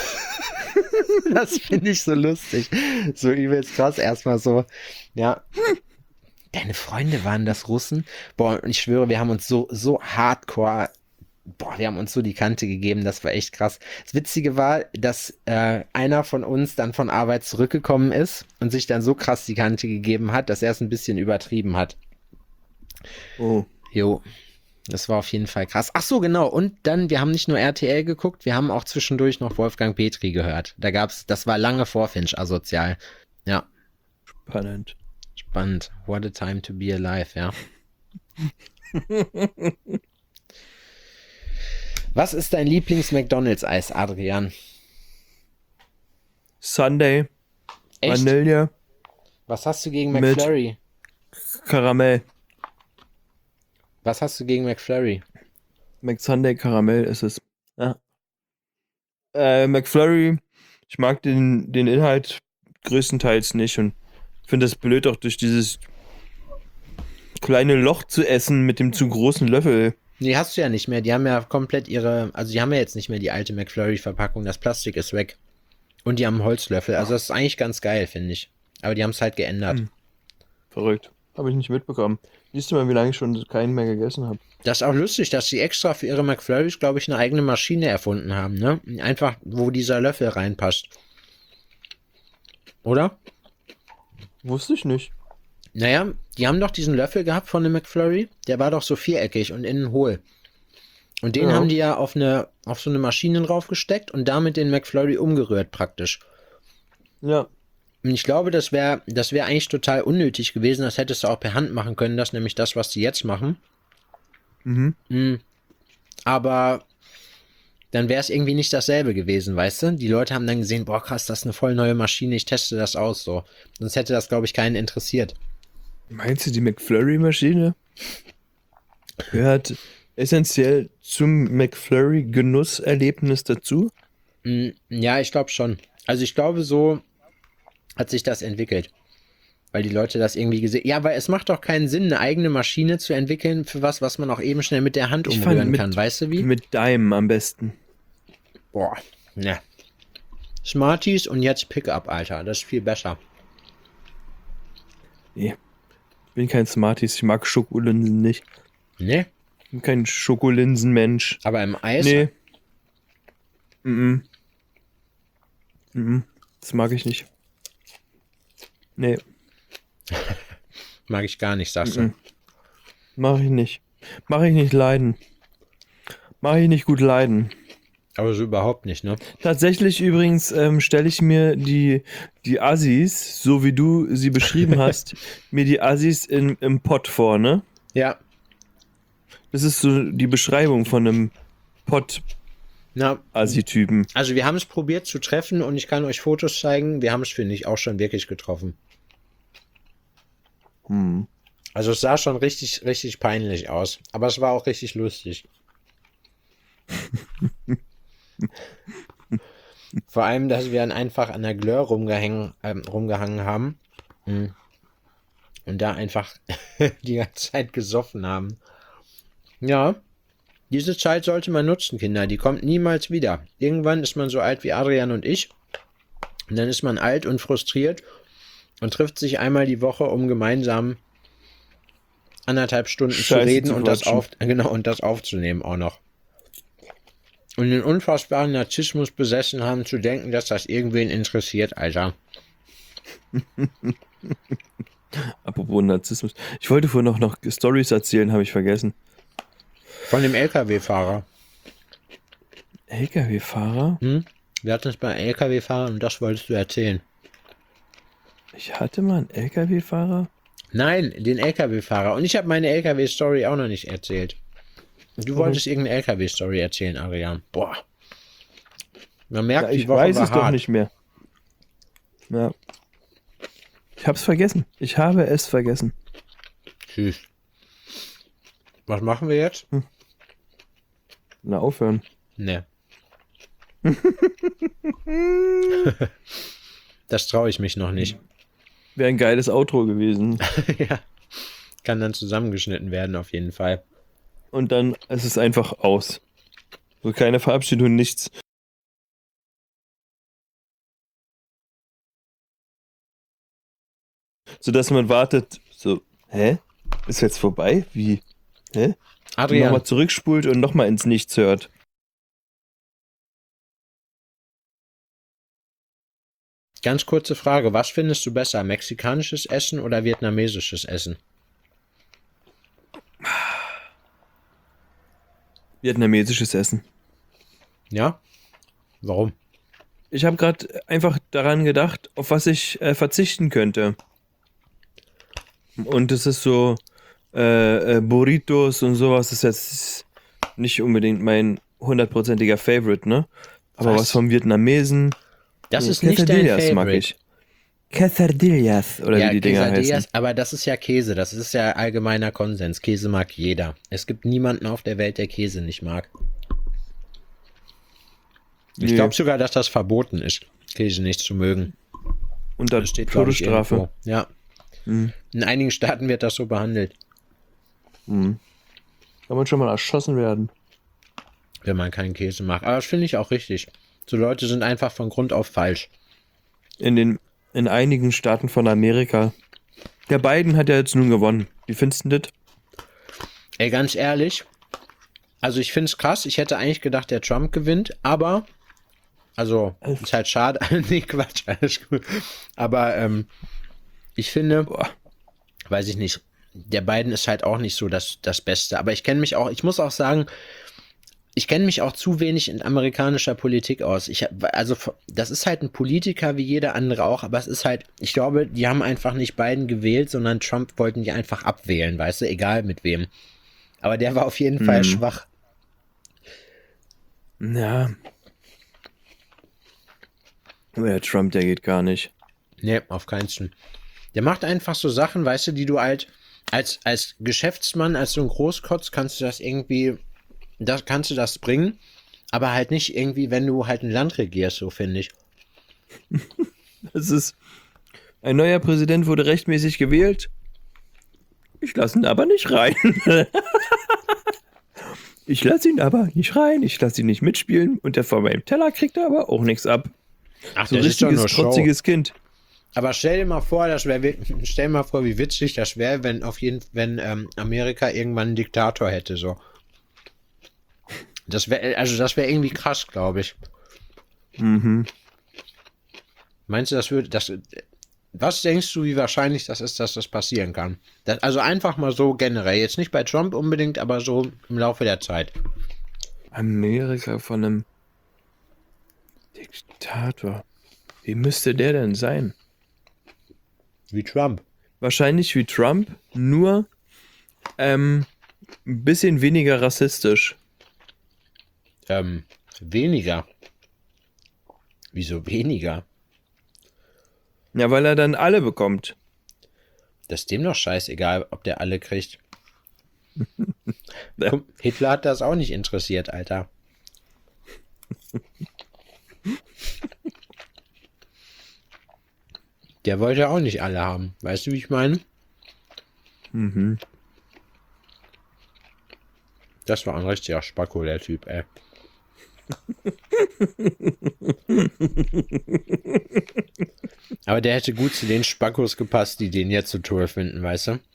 C: Das finde ich so lustig. So übelst krass erstmal so, ja. Deine Freunde waren das Russen? Boah, und ich schwöre, wir haben uns so hardcore, wir haben uns so die Kante gegeben, das war echt krass. Das Witzige war, dass einer von uns dann von Arbeit zurückgekommen ist und sich dann so krass die Kante gegeben hat, dass er es ein bisschen übertrieben hat.
D: Oh.
C: Jo, das war auf jeden Fall krass. Ach so, genau. Und dann, wir haben nicht nur RTL geguckt, wir haben auch zwischendurch noch Wolfgang Petri gehört. Das war lange vor Finch asozial. Ja.
D: Spannend.
C: What a time to be alive, ja. Was ist dein Lieblings-McDonalds-Eis, Adrian?
D: Sunday.
C: Echt?
D: Vanille.
C: Was hast du gegen
D: Mit
C: McFlurry?
D: Karamell.
C: Was hast du gegen McFlurry?
D: McSunday Karamell ist es. Ja. McFlurry, ich mag den Inhalt größtenteils nicht und finde es blöd, auch durch dieses kleine Loch zu essen mit dem zu großen Löffel.
C: Nee, hast du ja nicht mehr. Die haben ja komplett die haben ja jetzt nicht mehr die alte McFlurry-Verpackung. Das Plastik ist weg. Und die haben einen Holzlöffel. Also das ist eigentlich ganz geil, finde ich. Aber die haben es halt geändert.
D: Verrückt. Habe ich nicht mitbekommen. Siehst du mal, wie lange ich schon keinen mehr gegessen habe.
C: Das ist auch lustig, dass sie extra für ihre McFlurrys, glaube ich, eine eigene Maschine erfunden haben, ne? Einfach, wo dieser Löffel reinpasst. Oder?
D: Wusste ich nicht.
C: Naja, die haben doch diesen Löffel gehabt von dem McFlurry. Der war doch so viereckig und innen hohl. Und den haben die ja auf so eine Maschine draufgesteckt und damit den McFlurry umgerührt praktisch.
D: Ja.
C: Und ich glaube, das wäre eigentlich total unnötig gewesen. Das hättest du auch per Hand machen können. Das ist nämlich das, was die jetzt machen. Aber dann wäre es irgendwie nicht dasselbe gewesen, weißt du? Die Leute haben dann gesehen, boah krass, das ist eine voll neue Maschine, ich teste das aus, so. Sonst hätte das, glaube ich, keinen interessiert.
D: Meinst du, die McFlurry-Maschine gehört essentiell zum McFlurry-Genusserlebnis dazu?
C: Ja, ich glaube schon. Also ich glaube, so hat sich das entwickelt. Weil die Leute das irgendwie gesehen... Ja, weil es macht doch keinen Sinn, eine eigene Maschine zu entwickeln für was man auch eben schnell mit der Hand umrühren kann. Weißt du wie?
D: Mit Daim am besten.
C: Boah, ne. Smarties und jetzt Pickup, Alter. Das ist viel besser.
D: Nee. Ich bin kein Smarties. Ich mag Schokolinsen nicht.
C: Ne?
D: Ich bin kein Schokolinsenmensch.
C: Aber im Eis?
D: Nee. Das mag ich nicht. Nee.
C: Mag ich gar nicht, sagst du.
D: Mach ich nicht. Mach ich nicht leiden. Mach ich nicht gut leiden.
C: Aber so überhaupt nicht, ne?
D: Tatsächlich übrigens stelle ich mir die Assis, so wie du sie beschrieben hast, mir die Assis im Pott vor, ne?
C: Ja.
D: Das ist so die Beschreibung von einem Pott.
C: Na,
D: Assi-Typen.
C: also wir haben es probiert zu treffen und ich kann euch Fotos zeigen. Wir haben es, finde ich, auch schon wirklich getroffen. Also es sah schon richtig, richtig peinlich aus. Aber es war auch richtig lustig. Vor allem, dass wir dann einfach an der Glör rumgehangen haben. Und da einfach die ganze Zeit gesoffen haben. Ja, diese Zeit sollte man nutzen, Kinder. Die kommt niemals wieder. Irgendwann ist man so alt wie Adrian und ich. Und dann ist man alt und frustriert und trifft sich einmal die Woche, um gemeinsam 1,5 Stunden zu
D: Scheiße
C: reden
D: zu
C: und das
D: quatschen.
C: und das aufzunehmen auch noch. Und den unfassbaren Narzissmus besessen haben, zu denken, dass das irgendwen interessiert, Alter.
D: Apropos Narzissmus. Ich wollte vorhin noch Stories erzählen, habe ich vergessen.
C: Von dem LKW-Fahrer.
D: LKW-Fahrer?
C: Wir hatten es bei LKW-Fahrern und das wolltest du erzählen.
D: Ich hatte mal einen LKW-Fahrer?
C: Nein, den LKW-Fahrer. Und ich habe meine LKW-Story auch noch nicht erzählt. Du wolltest irgendeine LKW-Story erzählen, Adrian. Boah. Man merkt,
D: Ja,
C: die
D: ich
C: Woche
D: weiß
C: war
D: es doch
C: hart.
D: nicht mehr. Ja. Ich hab's vergessen. Ich habe es vergessen.
C: Tschüss. Was machen wir jetzt?
D: Na, aufhören.
C: Ne. Das traue ich mich noch nicht.
D: Wäre ein geiles Outro gewesen.
C: Ja. Kann dann zusammengeschnitten werden, auf jeden Fall.
D: Und dann ist es einfach aus. So keine Verabschiedung, nichts. Sodass man wartet, so, hä? Ist jetzt vorbei? Wie? Hä?
C: Adrian,
D: Nochmal zurückspult und nochmal ins Nichts hört.
C: ganz kurze Frage. Was findest du besser? Mexikanisches Essen oder vietnamesisches Essen?
D: Vietnamesisches Essen.
C: Ja? Warum?
D: Ich habe gerade einfach daran gedacht, auf was ich verzichten könnte. Und es ist so, Burritos und sowas ist jetzt nicht unbedingt mein 100%iger Favorite, ne? Aber was vom Vietnamesen.
C: Das ist nicht dein
D: Quesadillas mag
C: Favorite.
D: ich. Quesadillas, oder
C: Ja,
D: wie die Dinger heißen.
C: Quesadillas, aber das ist ja Käse. Das ist ja allgemeiner Konsens. Käse mag jeder. Es gibt niemanden auf der Welt, der Käse nicht mag. Ich
D: Nee.
C: glaube sogar, dass das verboten ist, Käse nicht zu mögen.
D: Und dann
C: Das steht, glaub ich,
D: Todesstrafe.
C: irgendwo. Ja. In einigen Staaten wird das so behandelt,
D: Kann man schon mal erschossen werden.
C: wenn man keinen Käse mag. Aber das finde ich auch richtig. So Leute sind einfach von Grund auf falsch.
D: In einigen Staaten von Amerika. Der Biden hat ja jetzt nun gewonnen. Wie findest du das?
C: Ey, ganz ehrlich, also ich finde es krass. Ich hätte eigentlich gedacht, der Trump gewinnt, aber, also, ist halt schade. Nee, Quatsch, alles gut. Aber ich finde, weiß ich nicht, der Biden ist halt auch nicht so das Beste. Aber ich kenne mich auch, ich muss auch sagen, ich kenne mich auch zu wenig in amerikanischer Politik aus. Also, das ist halt ein Politiker wie jeder andere auch, aber es ist halt, ich glaube, die haben einfach nicht Biden gewählt, sondern Trump wollten die einfach abwählen, weißt du, egal mit wem. Aber der war auf jeden Fall schwach.
D: Ja. Aber der Trump, der geht gar nicht.
C: Nee, auf keinen Fall. Der macht einfach so Sachen, weißt du, die du halt als Geschäftsmann, als so ein Großkotz kannst du das irgendwie, kannst du das bringen, aber halt nicht irgendwie, wenn du halt ein Land regierst, so finde ich.
D: Das ist. Ein neuer Präsident wurde rechtmäßig gewählt. Ich lasse ihn aber nicht rein. Ich lasse ihn aber nicht rein. Ich lasse ihn nicht mitspielen. Und der von meinem Teller kriegt aber auch nichts ab.
C: Ach,
D: So
C: das ist doch nur
D: richtiges,
C: Show.
D: trotziges Kind.
C: Aber stell dir mal vor, stell dir mal vor, wie witzig das wäre, wenn Amerika irgendwann einen Diktator hätte, so. Das wäre irgendwie krass, glaube ich. Meinst du, was denkst du, wie wahrscheinlich das ist, dass das passieren kann? Also einfach mal so generell, jetzt nicht bei Trump unbedingt, aber so im Laufe der Zeit.
D: Amerika von einem Diktator. Wie müsste der denn sein?
C: Wie Trump.
D: Wahrscheinlich wie Trump, nur ein bisschen weniger rassistisch.
C: Weniger. Wieso weniger?
D: Ja, weil er dann alle bekommt.
C: Das ist dem doch scheißegal, ob der alle kriegt.
D: Ja.
C: Guck, Hitler hat das auch nicht interessiert, Alter. Der wollte auch nicht alle haben. Weißt du, wie ich meine?
D: Mhm.
C: Das war ein richtiger Spacko, der Typ, ey. Aber der hätte gut zu den Spackos gepasst, die den jetzt so toll finden, weißt du?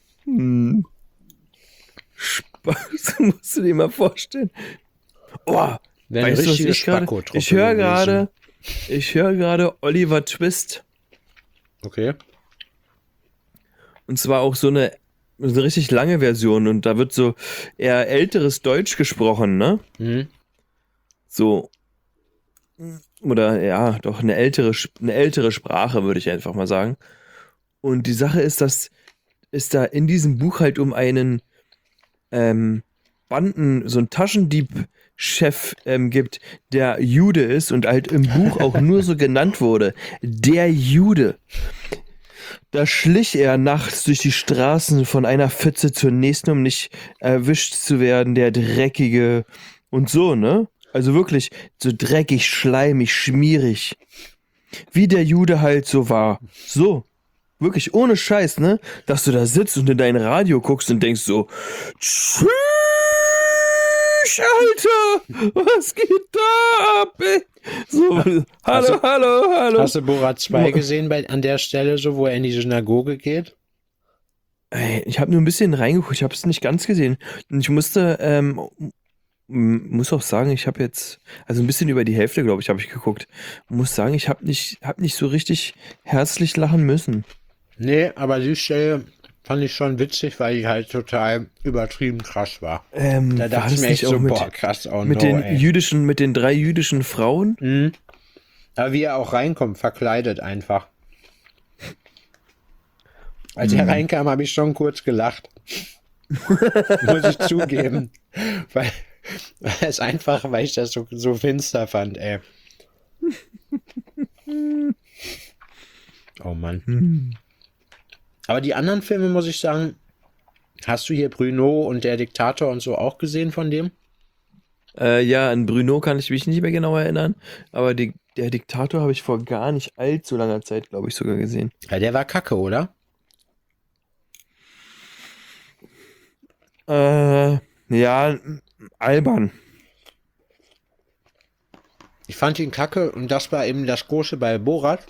D: Das musst du dir mal vorstellen. Oh,
C: Wäre eine
D: weißt du, was
C: richtige
D: ich gerade?
C: Spacko-Truppe
D: Ich höre gerade Oliver Twist.
C: Okay.
D: Und zwar auch so eine richtig lange Version. Und da wird so eher älteres Deutsch gesprochen, ne?
C: Mhm.
D: So. Oder ja, doch eine ältere Sprache, würde ich einfach mal sagen. Und die Sache ist, dass es da in diesem Buch halt um einen so einen Taschendieb-Chef gibt, der Jude ist und halt im Buch auch nur so genannt wurde. Der Jude. Da schlich er nachts durch die Straßen von einer Pfütze zur nächsten, um nicht erwischt zu werden, der Dreckige und so, ne? Also wirklich so dreckig, schleimig, schmierig. Wie der Jude halt so war. So. Wirklich ohne Scheiß, ne? Dass du da sitzt und in dein Radio guckst und denkst so, tschüss, Alter, was geht da ab, ey? So, hallo.
C: Hast du Borat 2 gesehen an der Stelle, so wo er in die Synagoge geht?
D: Ey, ich habe nur ein bisschen reingeguckt, ich habe es nicht ganz gesehen. Und ich muss auch sagen, ich habe jetzt, also ein bisschen über die Hälfte, glaube ich, habe ich geguckt. Muss sagen, ich habe nicht so richtig herzlich lachen müssen.
C: Nee, aber die Stelle fand ich schon witzig, weil die halt total übertrieben krass war. Da dachte ich mir echt so, boah, krass, oh
D: mit
C: no,
D: den
C: ey.
D: mit den 3 jüdischen Frauen?
C: Mhm. Aber wie er auch reinkommt, verkleidet einfach. Als er reinkam, habe ich schon kurz gelacht. Muss ich zugeben. Weil ich das so finster fand, ey. Oh Mann. Aber die anderen Filme, muss ich sagen, hast du hier Bruno und der Diktator und so auch gesehen von dem?
D: Ja, an Bruno kann ich mich nicht mehr genau erinnern, aber der Diktator habe ich vor gar nicht allzu langer Zeit, glaube ich, sogar gesehen.
C: Ja, der war kacke, oder?
D: Ja, albern.
C: Ich fand ihn kacke und das war eben das Große bei Borat.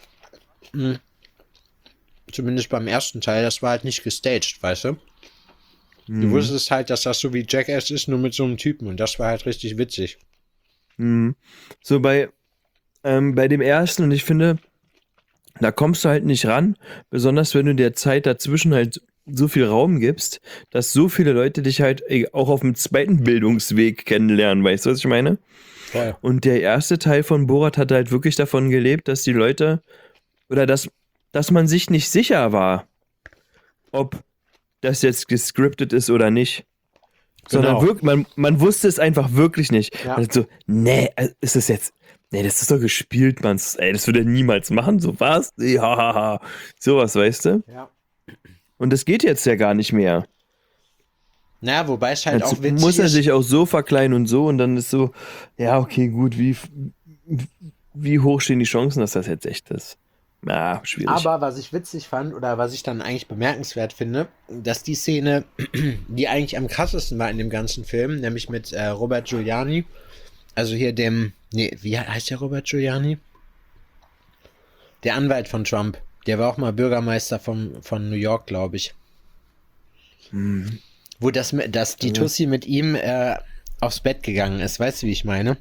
C: Zumindest beim ersten Teil, das war halt nicht gestaged, weißt du? Du wusstest halt, dass das so wie Jackass ist, nur mit so einem Typen und das war halt richtig witzig.
D: So bei dem ersten, und ich finde, da kommst du halt nicht ran, besonders wenn du der Zeit dazwischen halt so viel Raum gibst, dass so viele Leute dich halt auch auf dem zweiten Bildungsweg kennenlernen, weißt du, was ich meine?
C: Voll.
D: Und der erste Teil von Borat hat halt wirklich davon gelebt, dass die Leute, oder dass man sich nicht sicher war, ob das jetzt gescriptet ist oder nicht. Sondern
C: Genau.
D: wirklich, man wusste es einfach wirklich nicht.
C: Ja.
D: Man hat so, nee, ist das jetzt, nee, das ist doch gespielt, man, ey, das würde er niemals machen, so was? Ja, sowas, weißt du?
C: Ja.
D: Und das geht jetzt ja gar nicht mehr.
C: Naja, wobei es halt
D: Jetzt
C: auch witzig
D: muss er
C: ist.
D: sich auch so verkleiden und so und dann ist so, ja, okay, gut, wie hoch stehen die Chancen, dass das jetzt echt ist? Ja, schwierig.
C: Aber was ich witzig fand oder was ich dann eigentlich bemerkenswert finde, dass die Szene, die eigentlich am krassesten war in dem ganzen Film, nämlich mit Robert Giuliani, also hier wie heißt der Robert Giuliani? Der Anwalt von Trump. Der war auch mal Bürgermeister von New York, glaube ich. Wo dass die Tussi mit ihm aufs Bett gegangen ist. Weißt du, wie ich meine?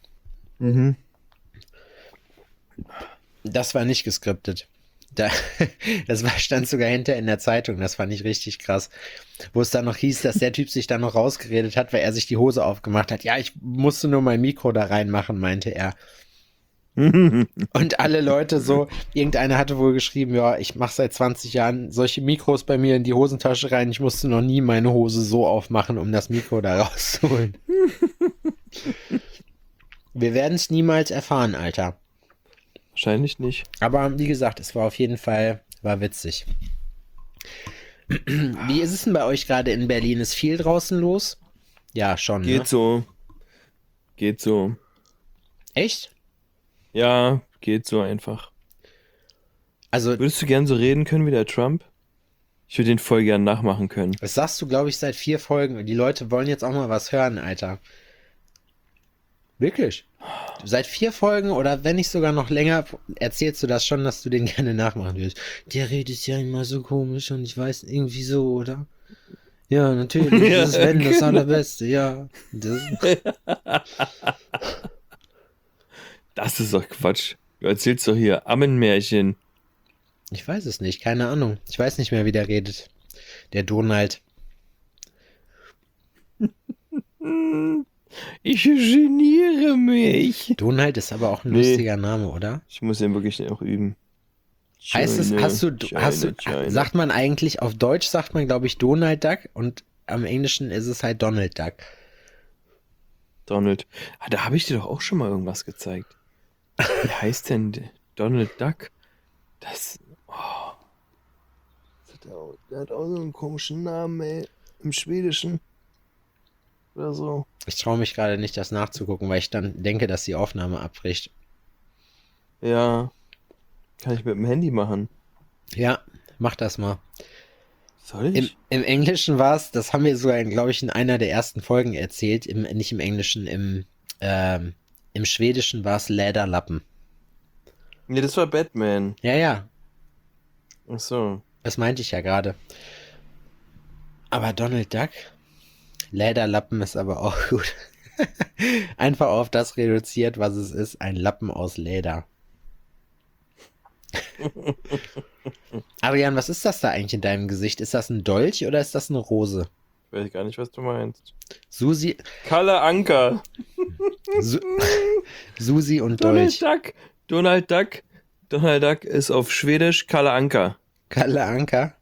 C: Das war nicht geskriptet. Das stand sogar hinter in der Zeitung. Das fand ich richtig krass. Wo es dann noch hieß, dass der Typ sich dann noch rausgeredet hat, weil er sich die Hose aufgemacht hat. Ja, ich musste nur mein Mikro da reinmachen, meinte er. Und alle Leute so, irgendeiner hatte wohl geschrieben, ja, ich mache seit 20 Jahren solche Mikros bei mir in die Hosentasche rein. Ich musste noch nie meine Hose so aufmachen, um das Mikro da rauszuholen. Wir werden es niemals erfahren, Alter.
D: Wahrscheinlich nicht.
C: Aber wie gesagt, es war auf jeden Fall, war witzig. Wie ist es denn bei euch gerade in Berlin? Ist viel draußen los? Ja, schon,
D: Geht
C: ne?
D: so. Geht so.
C: Echt?
D: Ja, geht so einfach.
C: Also,
D: Würdest du gern so reden können wie der Trump? Ich würde den voll gern nachmachen können.
C: das sagst du, glaube ich, seit 4 Folgen. Und die Leute wollen jetzt auch mal was hören, Alter. Wirklich? Seit 4 Folgen oder wenn nicht sogar noch länger, erzählst du das schon, dass du den gerne nachmachen willst. Der redet ja immer so komisch und ich weiß irgendwie so, oder? Ja, natürlich.
D: Ja,
C: Das ist Sven, das
D: genau.
C: Allerbeste, ja.
D: Das ist doch Quatsch. Du erzählst doch hier Ammenmärchen.
C: Ich weiß es nicht, keine Ahnung. Ich weiß nicht mehr, wie der redet. Der Donald.
D: Ich geniere mich.
C: Donald ist aber auch ein
D: Nee.
C: lustiger Name, oder?
D: Ich muss den wirklich noch üben.
C: Heißt es, sagt man eigentlich, auf Deutsch sagt man, glaube ich, Donald Duck und am Englischen ist es halt Donald Duck.
D: Donald. Ah, da habe ich dir doch auch schon mal irgendwas gezeigt. Wie heißt denn Donald Duck? Das. Oh. Der hat auch so einen komischen Namen, ey. Im Schwedischen. Oder so.
C: Ich traue mich gerade nicht, das nachzugucken, weil ich dann denke, dass die Aufnahme abbricht.
D: Ja. Kann ich mit dem Handy machen.
C: Ja, mach das mal.
D: Soll ich?
C: Im Englischen war es, das haben wir sogar, glaube ich, in einer der ersten Folgen erzählt, nicht im Englischen, im Schwedischen war es Lederlappen.
D: Nee, das war Batman.
C: Ja, ja,
D: Ach so.
C: das meinte ich ja gerade. Aber Donald Duck? Lederlappen ist aber auch gut. Einfach auf das reduziert, was es ist, ein Lappen aus Leder. Adrian, was ist das da eigentlich in deinem Gesicht? Ist das ein Dolch oder ist das eine Rose?
D: Ich weiß gar nicht, was du meinst.
C: Susi,
D: Kalle Anker.
C: Su Susi und
D: Donald
C: Dolch.
D: Duck. Donald Duck. Donald Duck ist auf Schwedisch Kalle Anker.
C: Kalle Anka.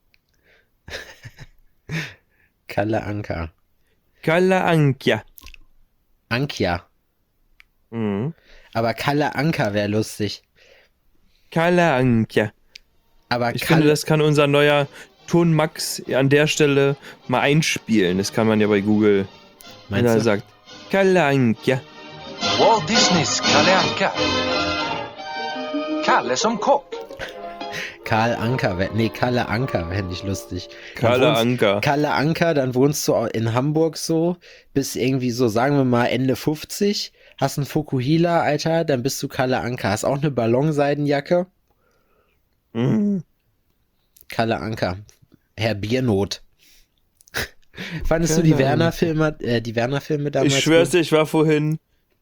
C: Kalle Anka.
D: Kalle Ankja.
C: Ankia.
D: Mhm.
C: Aber Kalle Anka wäre lustig.
D: Kalle Ankja.
C: Aber
D: Ich finde, das kann unser neuer Ton Max an der Stelle mal einspielen. Das kann man ja bei Google. Wenn
C: Meinst
D: er
C: du?
D: sagt, Kalle Ankja.
E: Walt Disneys Kalle Anka. Kalle som Kock.
C: Karl Anka, Kalle Anka wäre nicht lustig. Dann
D: Kalle
C: wohnst-
D: Anker.
C: Kalle Anka, dann wohnst du in Hamburg so, bis irgendwie so, sagen wir mal, Ende 50, hast einen Fukuhila, Alter, dann bist du Kalle Anka. Hast auch eine Ballonseidenjacke.
D: Mhm.
C: Kalle Anka. Herr Biernot. Fandest du die
D: Kalle
C: Werner-Filme, damals?
D: Ich schwör's
C: gut?
D: dir, ich war vorhin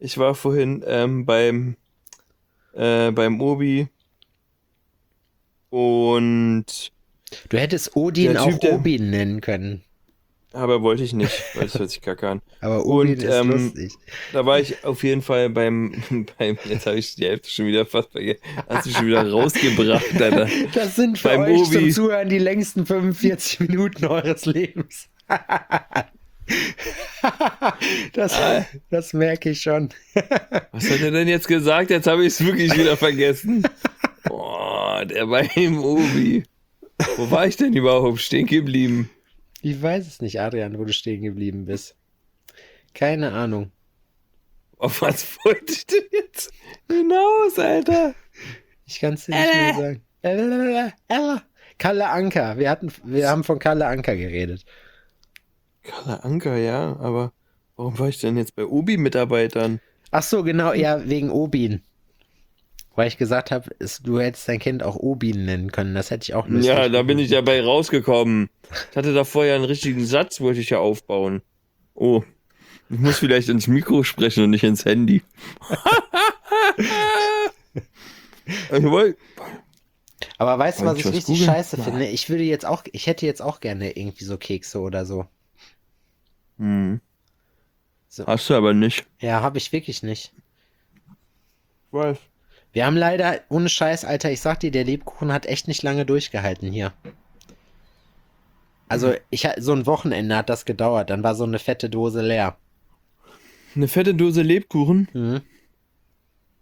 D: beim Obi und
C: Du hättest Odin
D: Der
C: auch
D: Typ, der-
C: Obin nennen können.
D: aber wollte ich nicht, weil das hört sich kacke an.
C: Aber Odin
D: Und,
C: ist lustig.
D: Da war ich auf jeden Fall jetzt habe ich die Hälfte schon wieder fast vergessen. Hast du schon wieder rausgebracht, Alter.
C: Das sind für
D: beim
C: euch zum
D: Obi.
C: Zuhören die längsten 45 Minuten eures Lebens. Das merke ich schon.
D: Was hat er denn jetzt gesagt? Jetzt habe ich es wirklich wieder vergessen. Boah, der war im Obi. Wo war ich denn überhaupt stehen geblieben?
C: Ich weiß es nicht, Adrian, wo du stehen geblieben bist. Keine Ahnung.
D: Auf was wollte ich denn jetzt hinaus, Alter?
C: Ich kann es dir nicht mehr sagen. Kalle Anka. Wir haben von Kalle Anka geredet.
D: Kalle Anker, ja, aber warum war ich denn jetzt bei Obi-Mitarbeitern?
C: Ach so, genau, ja, wegen Obin. Weil ich gesagt habe, du hättest dein Kind auch Obin nennen können. Das hätte ich auch lustig
D: Ja, da bin
C: gefunden.
D: ich dabei rausgekommen. Ich hatte da vorher einen richtigen Satz, wollte ich ja aufbauen. Oh, ich muss vielleicht ins Mikro sprechen und nicht ins Handy. Ich wollte...
C: Aber weißt du,
D: Wollte
C: was
D: ich
C: ich
D: was
C: richtig
D: googeln?
C: scheiße finde? Ich hätte jetzt auch gerne irgendwie so Kekse oder so.
D: Hm.
C: So.
D: Hast du aber nicht.
C: Ja, habe ich wirklich nicht.
D: Was?
C: Wir haben leider, ohne Scheiß, Alter, ich sag dir, der Lebkuchen hat echt nicht lange durchgehalten hier. Also, so ein Wochenende hat das gedauert, dann war so eine fette Dose leer.
D: Eine fette Dose Lebkuchen?
C: Mhm.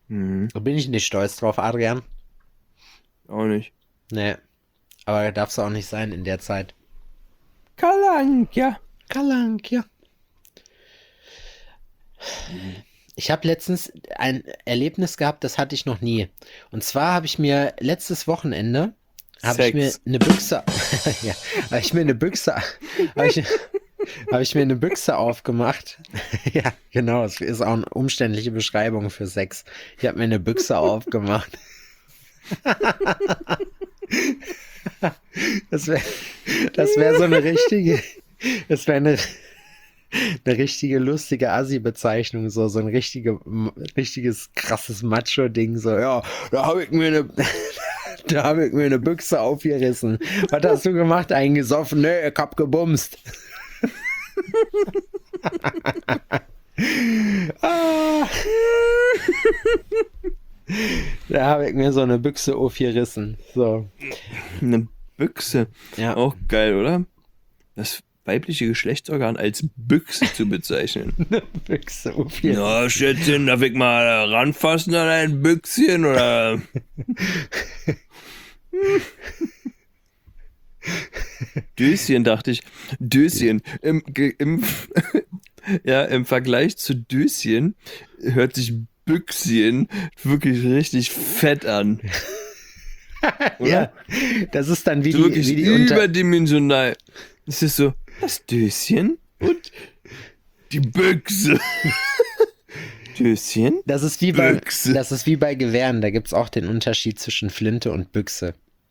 C: Da bin ich nicht stolz drauf, Adrian.
D: Auch nicht.
C: Nee. Aber darfst du auch nicht sein in der Zeit.
D: Kalanka.
C: Kalanka. Ich habe letztens ein Erlebnis gehabt, das hatte ich noch nie. Und zwar habe ich mir letztes Wochenende habe ich mir eine Büchse ja, habe ich mir eine Büchse habe ich mir eine Büchse aufgemacht. Ja, genau, es ist auch eine umständliche Beschreibung für Sex. Ich habe mir eine Büchse aufgemacht. Das wäre so eine richtige, das wäre eine richtige lustige Assi-Bezeichnung, so ein richtiges krasses Macho-Ding, so, ja, da habe ich mir eine Büchse aufgerissen. Was hast du gemacht? Eingesoffen? Nee, ich hab gebumst. Da habe ich mir so eine Büchse aufgerissen. So.
D: Eine Büchse.
C: Ja.
D: Auch geil, oder? Das weibliche Geschlechtsorgan als Büchse zu bezeichnen.
C: Eine Büchse aufgerissen.
D: Ja, Schätzchen, darf ich mal ranfassen an ein Büchschen, oder? Döschen, dachte ich. Döschen. Im Vergleich zu Döschen hört sich Büchschen wirklich richtig fett an. Oder?
C: Ja, das ist dann wie
D: So wirklich
C: die
D: überdimensional. Es ist so, das Döschen und die Büchse. Döschen?
C: das ist wie bei Gewehren, da gibt es auch den Unterschied zwischen Flinte und Büchse.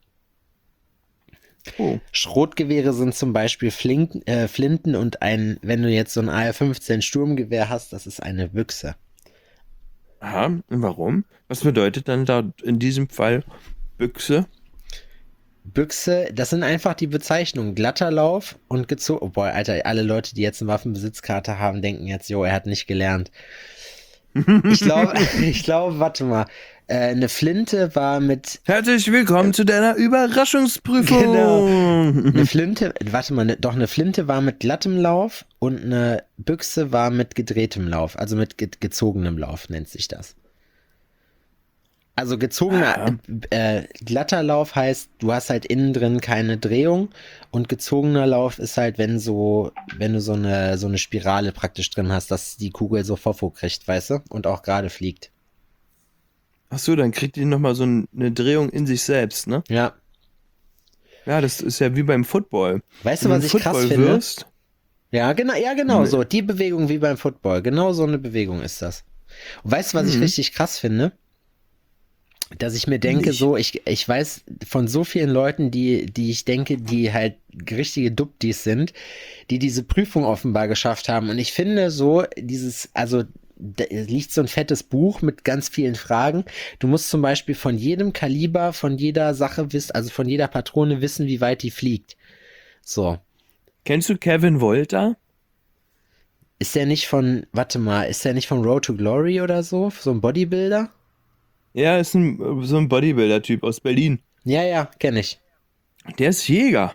D: Oh.
C: Schrotgewehre sind zum Beispiel Flinten und wenn du jetzt so ein AR-15 Sturmgewehr hast, das ist eine Büchse.
D: Aha, und warum? Was bedeutet dann da in diesem Fall Büchse?
C: Büchse, das sind einfach die Bezeichnungen. Glatter Lauf und gezogen. Oh boy, Alter, alle Leute, die jetzt eine Waffenbesitzkarte haben, denken jetzt, jo, er hat nicht gelernt. Ich glaube, warte mal. Eine Flinte war mit.
D: Herzlich willkommen zu deiner Überraschungsprüfung.
C: Genau. Eine Flinte, warte mal, eine Flinte war mit glattem Lauf und eine Büchse war mit gedrehtem Lauf, also mit gezogenem Lauf nennt sich das. Also glatter Lauf heißt, du hast halt innen drin keine Drehung und gezogener Lauf ist halt, wenn du so eine Spirale praktisch drin hast, dass die Kugel so Fofo kriegt, weißt du, und auch gerade fliegt.
D: Ach so, dann kriegt die nochmal so eine Drehung in sich selbst, ne?
C: Ja.
D: Ja, das ist ja wie beim Football.
C: Weißt du,
D: Wenn
C: was ich
D: Football
C: krass finde?
D: wirst,
C: Ja, genau so. Die Bewegung wie beim Football. Genau so eine Bewegung ist das. Und weißt du, was ich richtig krass finde? Dass ich mir denke, so, ich weiß von so vielen Leuten, die ich denke, die halt richtige Duptis sind, die diese Prüfung offenbar geschafft haben. Und ich finde so, da liegt so ein fettes Buch mit ganz vielen Fragen. Du musst zum Beispiel von jedem Kaliber, von jeder Sache also von jeder Patrone wissen, wie weit die fliegt. So.
D: kennst du Kevin Wolter?
C: Ist der nicht von Road to Glory oder so? So ein Bodybuilder?
D: Ja, ist so ein Bodybuilder-Typ aus Berlin.
C: Ja, kenne ich.
D: Der ist Jäger.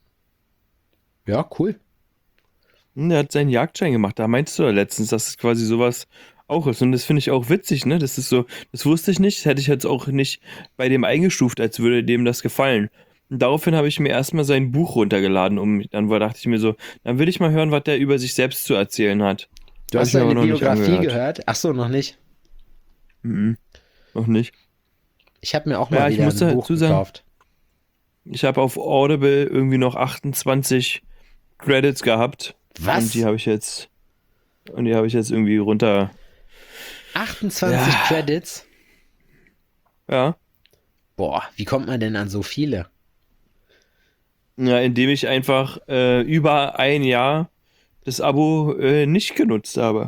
C: Ja, cool.
D: Der hat seinen Jagdschein gemacht. Da meinst du ja letztens, dass es quasi sowas auch ist. Und das finde ich auch witzig, ne? Das ist so, das wusste ich nicht. Das hätte ich jetzt auch nicht bei dem eingestuft, als würde dem das gefallen. Und daraufhin habe ich mir erstmal sein Buch runtergeladen. Dann dachte ich mir so, dann will ich mal hören, was der über sich selbst zu erzählen hat.
C: Du
D: Hab
C: hast
D: ich mir
C: seine
D: aber noch nicht
C: Biografie
D: angehört.
C: gehört? Ach so, noch nicht.
D: Noch nicht.
C: Ich habe mir auch
D: Ja,
C: mal
D: ich
C: wieder
D: muss
C: ein Buch
D: dazu sagen,
C: gekauft.
D: Ich habe auf Audible irgendwie noch 28 Credits gehabt.
C: Was?
D: Und die habe ich jetzt irgendwie runter.
C: 28
D: Ja.
C: Credits?
D: Ja.
C: Boah, wie kommt man denn an so viele?
D: Ja, indem ich einfach über ein Jahr das Abo nicht genutzt habe.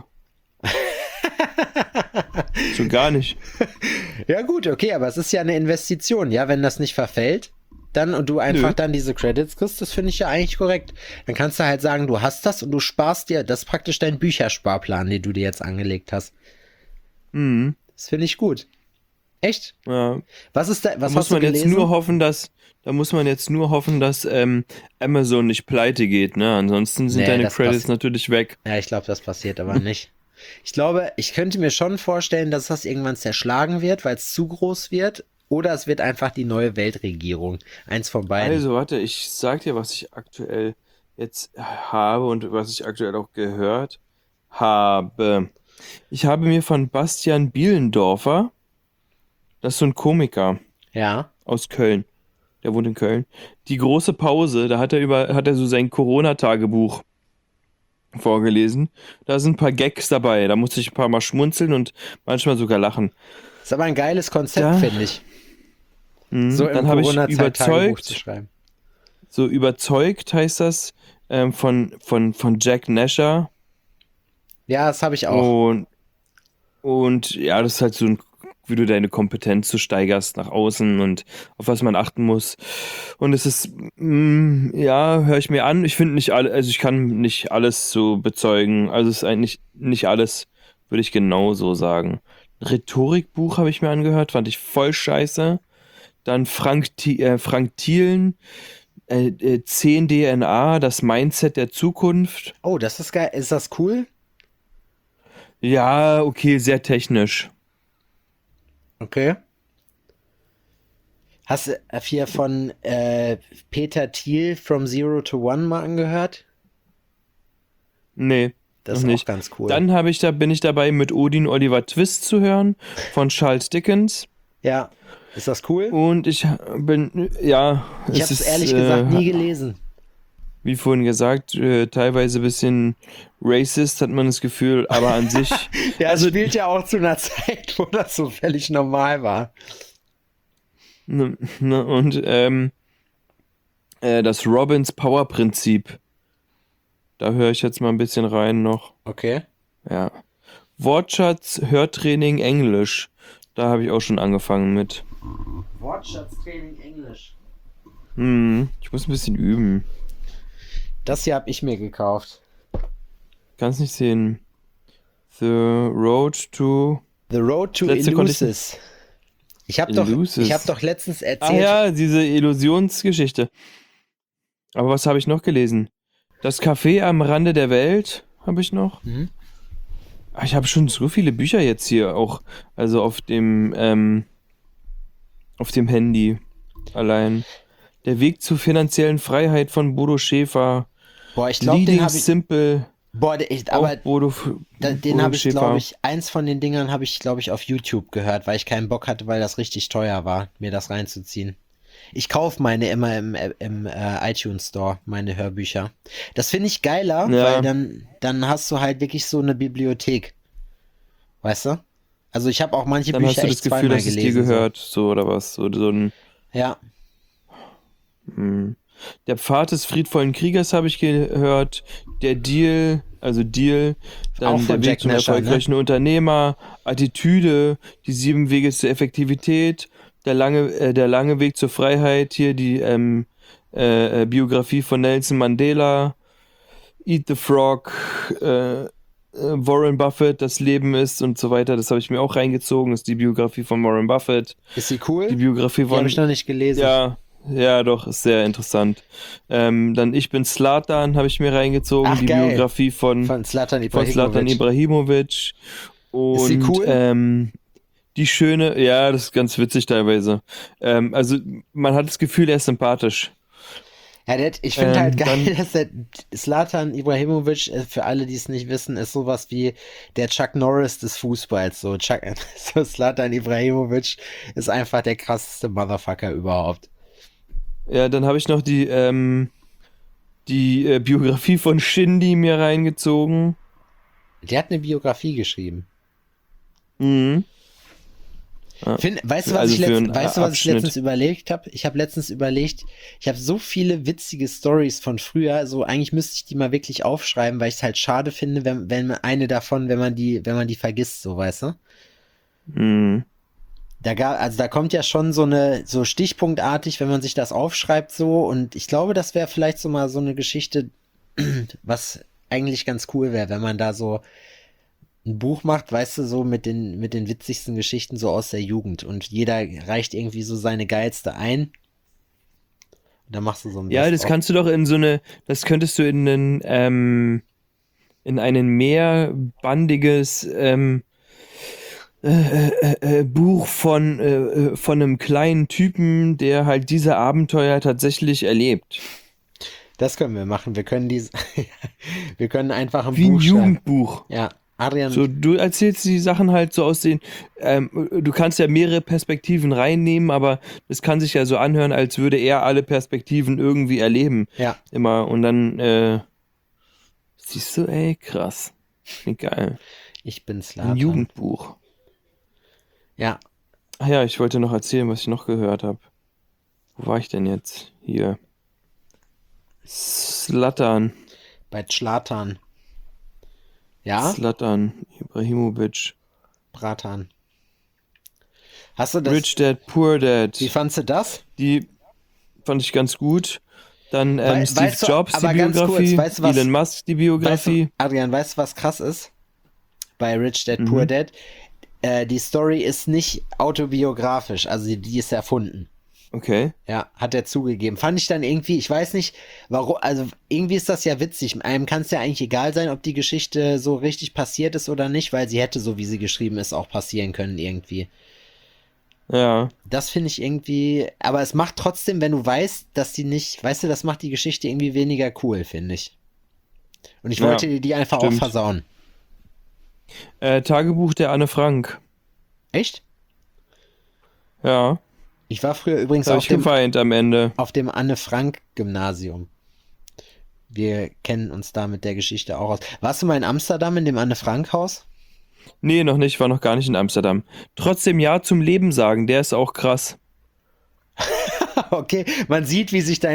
D: So gar nicht.
C: Ja gut, okay, aber es ist ja eine Investition, ja, wenn das nicht verfällt, dann und du einfach dann diese Credits kriegst, das finde ich ja eigentlich korrekt. Dann kannst du halt sagen, du hast das und du sparst dir, das ist praktisch dein Büchersparplan, den du dir jetzt angelegt hast.
D: Mhm.
C: Das finde ich gut. Echt?
D: Ja.
C: Was ist da, was
D: Da
C: hast du
D: muss man jetzt
C: gelesen?
D: nur hoffen, dass Amazon nicht pleite geht, ne? Ansonsten sind
C: Nee,
D: deine
C: das
D: Credits
C: passt.
D: natürlich weg.
C: Ja, ich glaube, das passiert aber nicht. Ich glaube, ich könnte mir schon vorstellen, dass das irgendwann zerschlagen wird, weil es zu groß wird. Oder es wird einfach die neue Weltregierung. Eins von beiden.
D: Also, warte, ich sag dir, was ich aktuell jetzt habe und was ich aktuell auch gehört habe. Ich habe mir von Bastian Bielendorfer, das ist so ein Komiker
C: Ja.
D: aus Köln, der wohnt in Köln, die große Pause, da hat er so sein Corona-Tagebuch vorgelesen. Da sind ein paar Gags dabei, da musste ich ein paar Mal schmunzeln und manchmal sogar lachen.
C: Ist aber ein geiles Konzept,
D: Da-
C: finde ich. So im
D: Dann habe ich
C: Corona-Zeit-Tagebuch zu
D: überzeugt,
C: schreiben.
D: so überzeugt heißt das, von Jack Nasher.
C: Ja, das habe ich auch.
D: Und ja, das ist halt so ein, wie du deine Kompetenz so steigerst nach außen und auf was man achten muss. Und es ist, ja, höre ich mir an. Ich finde nicht alle, also ich kann nicht alles so bezeugen. Also es ist eigentlich nicht alles, würde ich genau so sagen. Ein Rhetorikbuch habe ich mir angehört, fand ich voll scheiße. Dann Frank Thielen, 10 DNA, das Mindset der Zukunft.
C: Oh, das ist geil. Ist das cool?
D: Ja, okay, sehr technisch.
C: Okay. Hast du hier von Peter Thiel From Zero to One mal angehört?
D: Nee,
C: Das
D: noch
C: ist
D: nicht.
C: auch ganz cool.
D: Dann bin ich dabei, mit Odin Oliver Twist zu hören von Charles Dickens.
C: Ja. Ist das cool?
D: Und ich bin, ja,
C: Ich habe es ehrlich gesagt nie gelesen.
D: wie vorhin gesagt, teilweise ein bisschen racist, hat man das Gefühl, aber an sich,
C: Ja,
D: also-
C: es spielt ja auch zu einer Zeit, wo das so völlig normal war.
D: ne, und das Robbins Power Prinzip, da höre ich jetzt mal ein bisschen rein noch.
C: Okay.
D: Ja. Wortschatz, Hörtraining, Englisch. Da habe ich auch schon angefangen mit.
C: Wortschatztraining Englisch.
D: Ich muss ein bisschen üben.
C: Das hier habe ich mir gekauft.
D: Kannst nicht sehen. The Road to.
C: The Road to
D: Letzte konnte ich
C: Eleusis. Ich habe
D: Eleusis.
C: doch letztens
D: Ah
C: erzählt.
D: ja, diese Illusionsgeschichte. Aber was habe ich noch gelesen? Das Café am Rande der Welt habe ich noch.
C: Mhm.
D: Ich habe schon so viele Bücher jetzt hier auch, also auf dem Handy allein. Der Weg zur finanziellen Freiheit von Bodo Schäfer.
C: Boah, ich glaube, den
D: Leading
C: habe ich.
D: Simple.
C: Boah, aber
D: Auch Bodo,
C: den
D: Bodo
C: habe ich,
D: Schäfer.
C: glaube ich, eins von den Dingern habe ich, glaube ich, auf YouTube gehört, weil ich keinen Bock hatte, weil das richtig teuer war, mir das reinzuziehen. Ich kaufe meine immer im iTunes Store, meine Hörbücher. Das finde ich geiler,
D: Ja.
C: weil dann hast du halt wirklich so eine Bibliothek. Weißt du? Also ich habe auch manche
D: Dann hast
C: Bücher
D: du
C: echt
D: das Gefühl,
C: zweimal
D: dass es dir
C: gelesen.
D: gehört, so oder was. So ein.
C: Ja.
D: Der Pfad des friedvollen Kriegers habe ich gehört. Der Deal, also Deal, dann
C: Auch von
D: der Weg
C: Jack
D: zum
C: Nasher,
D: erfolgreichen Unternehmer, Attitüde, die 7 Wege zur Effektivität, der lange Weg zur Freiheit, hier die Biografie von Nelson Mandela, Eat the Frog, Warren Buffett, das Leben ist und so weiter. Das habe ich mir auch reingezogen. Das ist die Biografie von Warren Buffett.
C: Ist sie cool?
D: Die Biografie
C: Die habe ich noch nicht gelesen.
D: Ja, doch, ist sehr interessant. Dann Ich bin Zlatan habe ich mir reingezogen,
C: Ach,
D: die
C: geil.
D: Biografie von
C: Zlatan
D: Zlatan
C: Ibrahimovic.
D: Ibrahimovic. Und,
C: Ist sie cool?
D: Die schöne, ja, das ist ganz witzig teilweise. Also man hat das Gefühl, er ist sympathisch.
C: Ja, ich finde halt geil,
D: dann-
C: dass der Zlatan Ibrahimovic, für alle, die es nicht wissen, ist sowas wie der Chuck Norris des Fußballs. So Zlatan Ibrahimovic ist einfach der krasseste Motherfucker überhaupt.
D: Ja, dann habe ich noch die Biografie von Shindy mir reingezogen.
C: Der hat eine Biografie geschrieben.
D: Mhm.
C: Weißt du,
D: Also für einen
C: was ich
D: Abschnitt.
C: letztens überlegt habe? Ich habe letztens überlegt, ich habe so viele witzige Stories von früher, so eigentlich müsste ich die mal wirklich aufschreiben, weil ich es halt schade finde, wenn man eine davon, wenn man die vergisst, so, weißt du?
D: Mhm.
C: Da kommt ja schon so stichpunktartig, wenn man sich das aufschreibt, so, und ich glaube, das wäre vielleicht so mal so eine Geschichte, was eigentlich ganz cool wäre, wenn man da so ein Buch macht, weißt du, so mit den witzigsten Geschichten so aus der Jugend, und jeder reicht irgendwie so seine geilste ein. Und dann machst du so ein
D: Ja, das
C: Best-of.
D: kannst du doch das könntest du in in ein mehrbandiges Buch von einem kleinen Typen, der halt diese Abenteuer tatsächlich erlebt.
C: Das können wir machen. Wir können wir können einfach ein
D: Wie ein
C: Buch schreiben.
D: Jugendbuch.
C: Ja, Adrian,
D: So, du erzählst die Sachen halt so aus den, du kannst ja mehrere Perspektiven reinnehmen, aber es kann sich ja so anhören, als würde er alle Perspektiven irgendwie erleben.
C: ja,
D: Immer. Und dann, siehst du, ey, krass. Klingt geil.
C: ich bin
D: Ein
C: Zlatan.
D: Jugendbuch.
C: Ja,
D: Ach ja, ich wollte noch erzählen, was ich noch gehört habe. Wo war ich denn jetzt? Hier. Zlatan.
C: bei Zlatan. Ja,
D: Zlatan Ibrahimovic.
C: Bratan. Hast du das?
D: Rich Dad, Poor Dad.
C: Wie fandst du das?
D: Die fand ich ganz gut. Dann Steve
C: weißt du,
D: Jobs, die
C: aber ganz kurz,
D: Biografie.
C: weißt du was-
D: Elon Musk, die Biografie.
C: Adrian, weißt du, was krass ist? Bei Rich Dad, Poor Dad. Die Story ist nicht autobiografisch, also die ist erfunden.
D: Okay.
C: Ja, hat er zugegeben. Fand ich dann irgendwie, ich weiß nicht, warum, also irgendwie ist das ja witzig. Einem kann es ja eigentlich egal sein, ob die Geschichte so richtig passiert ist oder nicht, weil sie hätte, so wie sie geschrieben ist, auch passieren können irgendwie.
D: Ja.
C: Das finde ich irgendwie, aber es macht trotzdem, wenn du weißt, dass die nicht, weißt du, das macht die Geschichte irgendwie weniger cool, finde ich. Und ich
D: Ja,
C: wollte dir die einfach
D: stimmt.
C: auch versauen.
D: Tagebuch der Anne Frank.
C: Echt?
D: Ja.
C: Ich war früher übrigens
D: Da habe ich geweint am Ende.
C: auf dem Anne-Frank-Gymnasium. Wir kennen uns da mit der Geschichte auch aus. Warst du mal in Amsterdam in dem Anne-Frank-Haus?
D: Nee, noch nicht, war noch gar nicht in Amsterdam. Trotzdem Ja zum Leben sagen, der ist auch krass.
C: Okay, man sieht, wie sich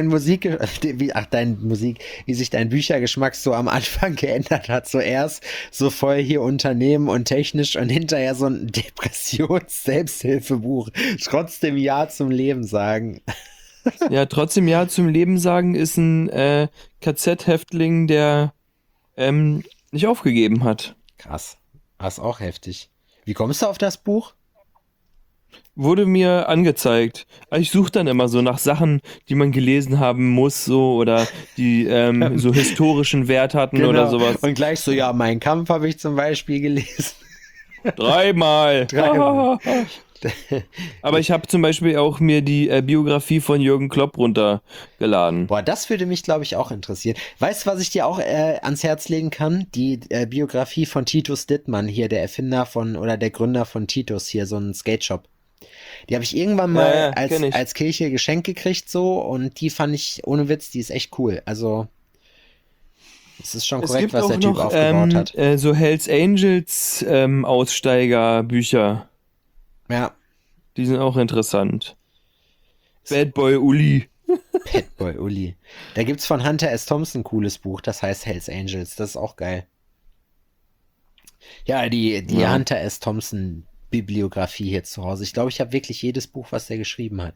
C: wie sich dein Büchergeschmack so am Anfang geändert hat. Zuerst so voll hier Unternehmen und technisch und hinterher so ein Depressions-Selbsthilfebuch. Trotzdem Ja zum Leben sagen.
D: Ja, trotzdem Ja zum Leben sagen ist ein KZ-Häftling, der nicht aufgegeben hat.
C: Krass. Das ist auch heftig. Wie kommst du auf das Buch?
D: Wurde mir angezeigt. Ich suche dann immer so nach Sachen, die man gelesen haben muss, so oder die so historischen Wert hatten oder sowas.
C: Und gleich so, ja, Mein Kampf habe ich zum Beispiel gelesen.
D: Dreimal.
C: Dreimal.
D: Aber ich habe zum Beispiel auch mir die Biografie von Jürgen Klopp runtergeladen.
C: Boah, das würde mich, glaube ich, auch interessieren. Weißt du, was ich dir auch ans Herz legen kann? Die Biografie von Titus Dittmann, hier der Erfinder oder der Gründer von Titus, hier so ein Skate-Shop. Die habe ich irgendwann mal
D: kenn ich.
C: als Kirche geschenkt gekriegt so und die fand ich, ohne Witz, die ist echt cool. Also es ist schon korrekt, was der Typ aufgebaut hat.
D: So Hells Angels Aussteiger-Bücher.
C: Ja,
D: Die sind auch interessant. Bad Boy Uli.
C: Bad Boy Uli. Da gibt's von Hunter S. Thompson ein cooles Buch, das heißt Hells Angels. Das ist auch geil. Ja, die
D: Ja.
C: Hunter S. Thompson Bibliografie hier zu Hause. Ich glaube, ich habe wirklich jedes Buch, was der geschrieben hat.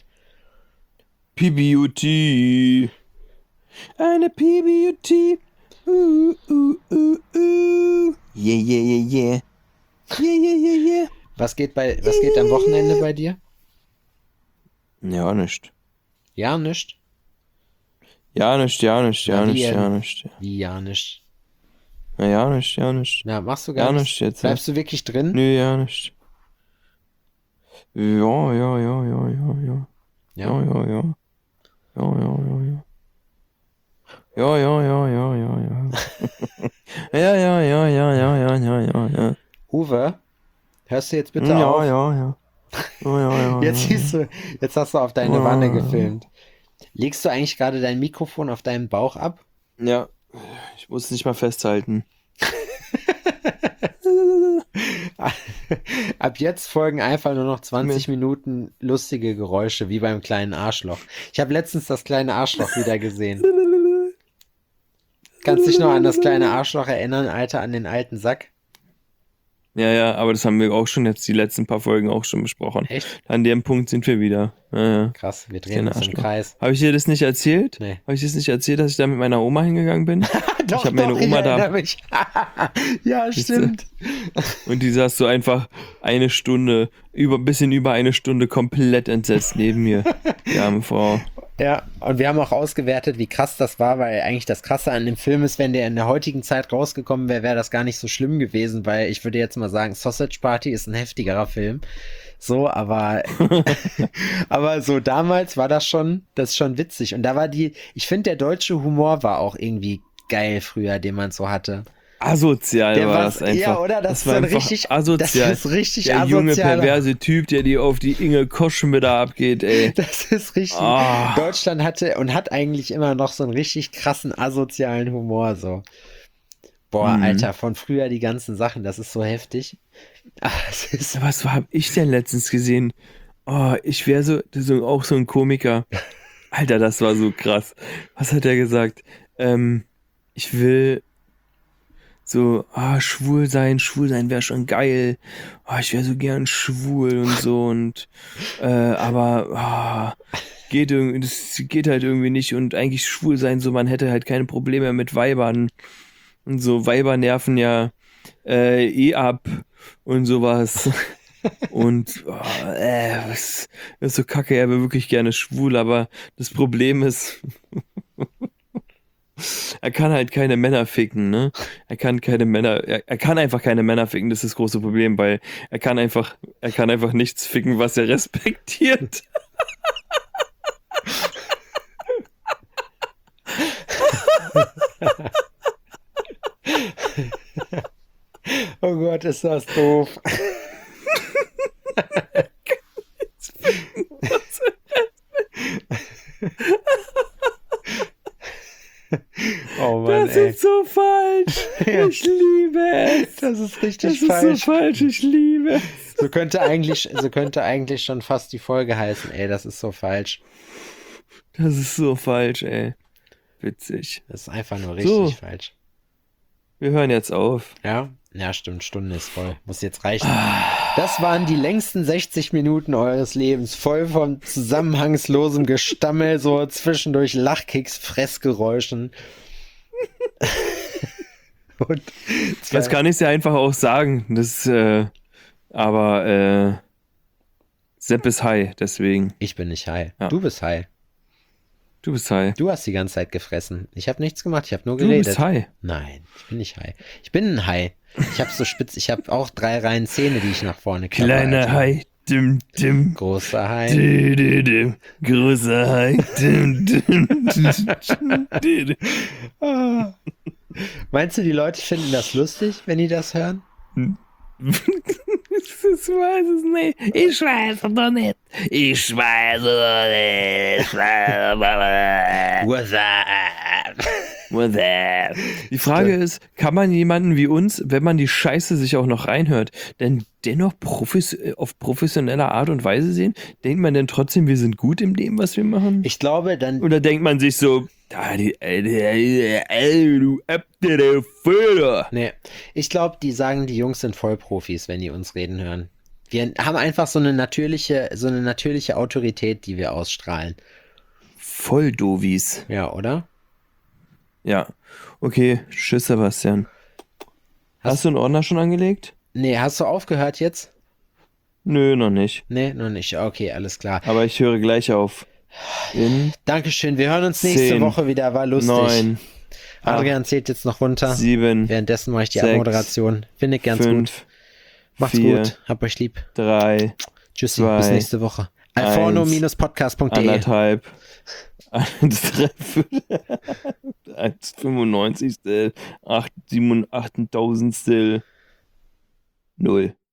D: PBUT. Eine PBUT. Yeah, yeah, yeah, yeah. Yeah, yeah, yeah, yeah.
C: Was geht am Wochenende bei dir?
D: Ja, nicht.
C: Ja, nicht.
D: Ja, nicht, ja, nicht, ja,
C: Na, wie
D: nicht, ja,
C: denn?
D: nicht.
C: Wie ja nicht?
D: Na, ja, nicht, ja, nicht.
C: Na, machst du gar
D: Ja,
C: nichts?
D: nicht jetzt.
C: Bleibst du wirklich drin?
D: Nö, ja, nicht. Ja, ja, ja, ja, ja, ja. Ja, ja, ja. Ja, ja, ja, ja. Ja, ja, ja, ja, ja, ja. Ja, ja, ja, ja, ja, ja, ja, ja, ja.
C: Uwe, hörst du jetzt bitte
D: Ja,
C: auf?
D: ja, ja. Ja, ja, ja.
C: Jetzt hast du auf deine
D: Ja.
C: Wanne gefilmt. Legst du eigentlich gerade dein Mikrofon auf deinen Bauch ab?
D: Ja, ich muss es nicht mal festhalten.
C: Ab jetzt folgen einfach nur noch 20 Minuten lustige Geräusche, wie beim kleinen Arschloch. Ich habe letztens das kleine Arschloch wieder gesehen. Kannst dich noch an das kleine Arschloch erinnern, Alter, an den alten Sack?
D: Ja, ja, aber das haben wir auch schon jetzt die letzten paar Folgen auch schon besprochen.
C: Echt?
D: An dem Punkt sind wir wieder. Ja, ja.
C: Krass, wir drehen
D: Kleiner
C: uns im
D: Arschloch.
C: Kreis.
D: Habe ich dir das nicht erzählt?
C: Nee.
D: Habe ich dir das nicht erzählt, dass ich da mit meiner Oma hingegangen bin?
C: Doch,
D: hab meine
C: doch,
D: Oma
C: ich
D: da-
C: erinnere mich. Ja,
D: Siehste?
C: stimmt.
D: Und die saß so einfach eine Stunde, bisschen über eine Stunde komplett entsetzt neben mir. Die arme Frau.
C: Ja, und wir haben auch ausgewertet, wie krass das war, weil eigentlich das Krasse an dem Film ist, wenn der in der heutigen Zeit rausgekommen wäre, wäre das gar nicht so schlimm gewesen, weil ich würde jetzt mal sagen, Sausage Party ist ein heftigerer Film. So, aber aber so damals war das ist schon witzig. Und da war ich finde, der deutsche Humor war auch irgendwie geil früher, den man so hatte.
D: Asozial war das einfach.
C: Ja, oder? Das
D: war
C: ist so
D: einfach
C: richtig
D: asozial.
C: Das ist richtig
D: der
C: asozial.
D: junge, perverse Typ, der dir auf die Inge Koschmider abgeht, ey.
C: Das ist richtig. Deutschland hat eigentlich immer noch so einen richtig krassen asozialen Humor, so. Boah, Alter, von früher die ganzen Sachen, das ist so heftig.
D: Was habe ich denn letztens gesehen? Oh, ich wäre auch so ein Komiker. Alter, das war so krass. Was hat er gesagt? Ich will so, schwul sein wäre schon geil. Ich wäre so gern schwul und so aber das geht halt irgendwie nicht und eigentlich schwul sein, so man hätte halt keine Probleme mit Weibern und so, Weiber nerven ja ab und sowas. Und das ist so kacke, er wäre wirklich gerne schwul, aber das Problem ist, er kann halt keine Männer ficken, ne? Er kann einfach keine Männer ficken, das ist das große Problem, weil er kann einfach nichts ficken, was er respektiert.
C: Oh Gott, ist das doof. Oh Mann,
D: das ist so falsch. Ich liebe es.
C: Das ist richtig
D: falsch. Das ist so falsch, ich liebe es.
C: So könnte eigentlich schon fast die Folge heißen, ey, das ist so falsch.
D: Das ist so falsch, ey. Witzig.
C: Das ist einfach nur richtig falsch.
D: Wir hören jetzt auf.
C: Ja? Ja, stimmt, Stunde ist voll. Muss jetzt reichen. Das waren die längsten 60 Minuten eures Lebens, voll von zusammenhangslosem Gestammel, so zwischendurch Lachkicks, Fressgeräuschen. Und
D: das kann ich dir einfach auch sagen. Aber Sepp ist high, deswegen.
C: Ich bin nicht high.
D: Ja.
C: Du bist high.
D: Du bist high.
C: Du hast die ganze Zeit gefressen. Ich habe nichts gemacht, ich habe nur geredet.
D: Du bist high.
C: Nein, ich bin nicht high. Ich bin ein High. Ich habe so spitz, ich habe auch 3 Reihen Zähne, die ich nach vorne klappe.
D: Kleiner High, dim, dim.
C: Großer High.
D: Dim, dim, dim. Großer High, dim, dim, dim.
C: Meinst du, die Leute finden das lustig, wenn die das hören?
D: Ich weiß es nicht. Ich weiß es doch nicht.
C: What's
D: up? Die Frage ist, kann man jemanden wie uns, wenn man die Scheiße sich auch noch reinhört, denn dennoch auf professioneller Art und Weise sehen? Denkt man denn trotzdem, wir sind gut in dem, was wir machen?
C: Ich glaube, dann...
D: Oder denkt man sich so, du abder Föder.
C: Nee, ich glaube, die sagen, die Jungs sind Vollprofis, wenn die uns reden hören. Wir haben einfach so eine natürliche Autorität, die wir ausstrahlen.
D: Voll Dovis.
C: Ja, oder?
D: Ja. Okay, tschüss, Sebastian. Hast du einen Ordner schon angelegt?
C: Nee, hast du aufgehört jetzt?
D: Nö, noch nicht.
C: Nee, noch nicht. Okay, alles klar.
D: Aber ich höre gleich auf.
C: Dankeschön, wir hören uns nächste
D: 10,
C: Woche wieder, war lustig.
D: 9,
C: Adrian zählt jetzt noch runter.
D: 7,
C: Währenddessen mache ich die
D: 6,
C: Abmoderation. Finde ich ganz
D: 5,
C: gut. Macht's
D: 4,
C: gut, habt euch lieb.
D: 3,
C: Tschüssi,
D: 2,
C: bis nächste Woche. alforno-podcast.de
D: 1,5, 1,95, 8 000, 0.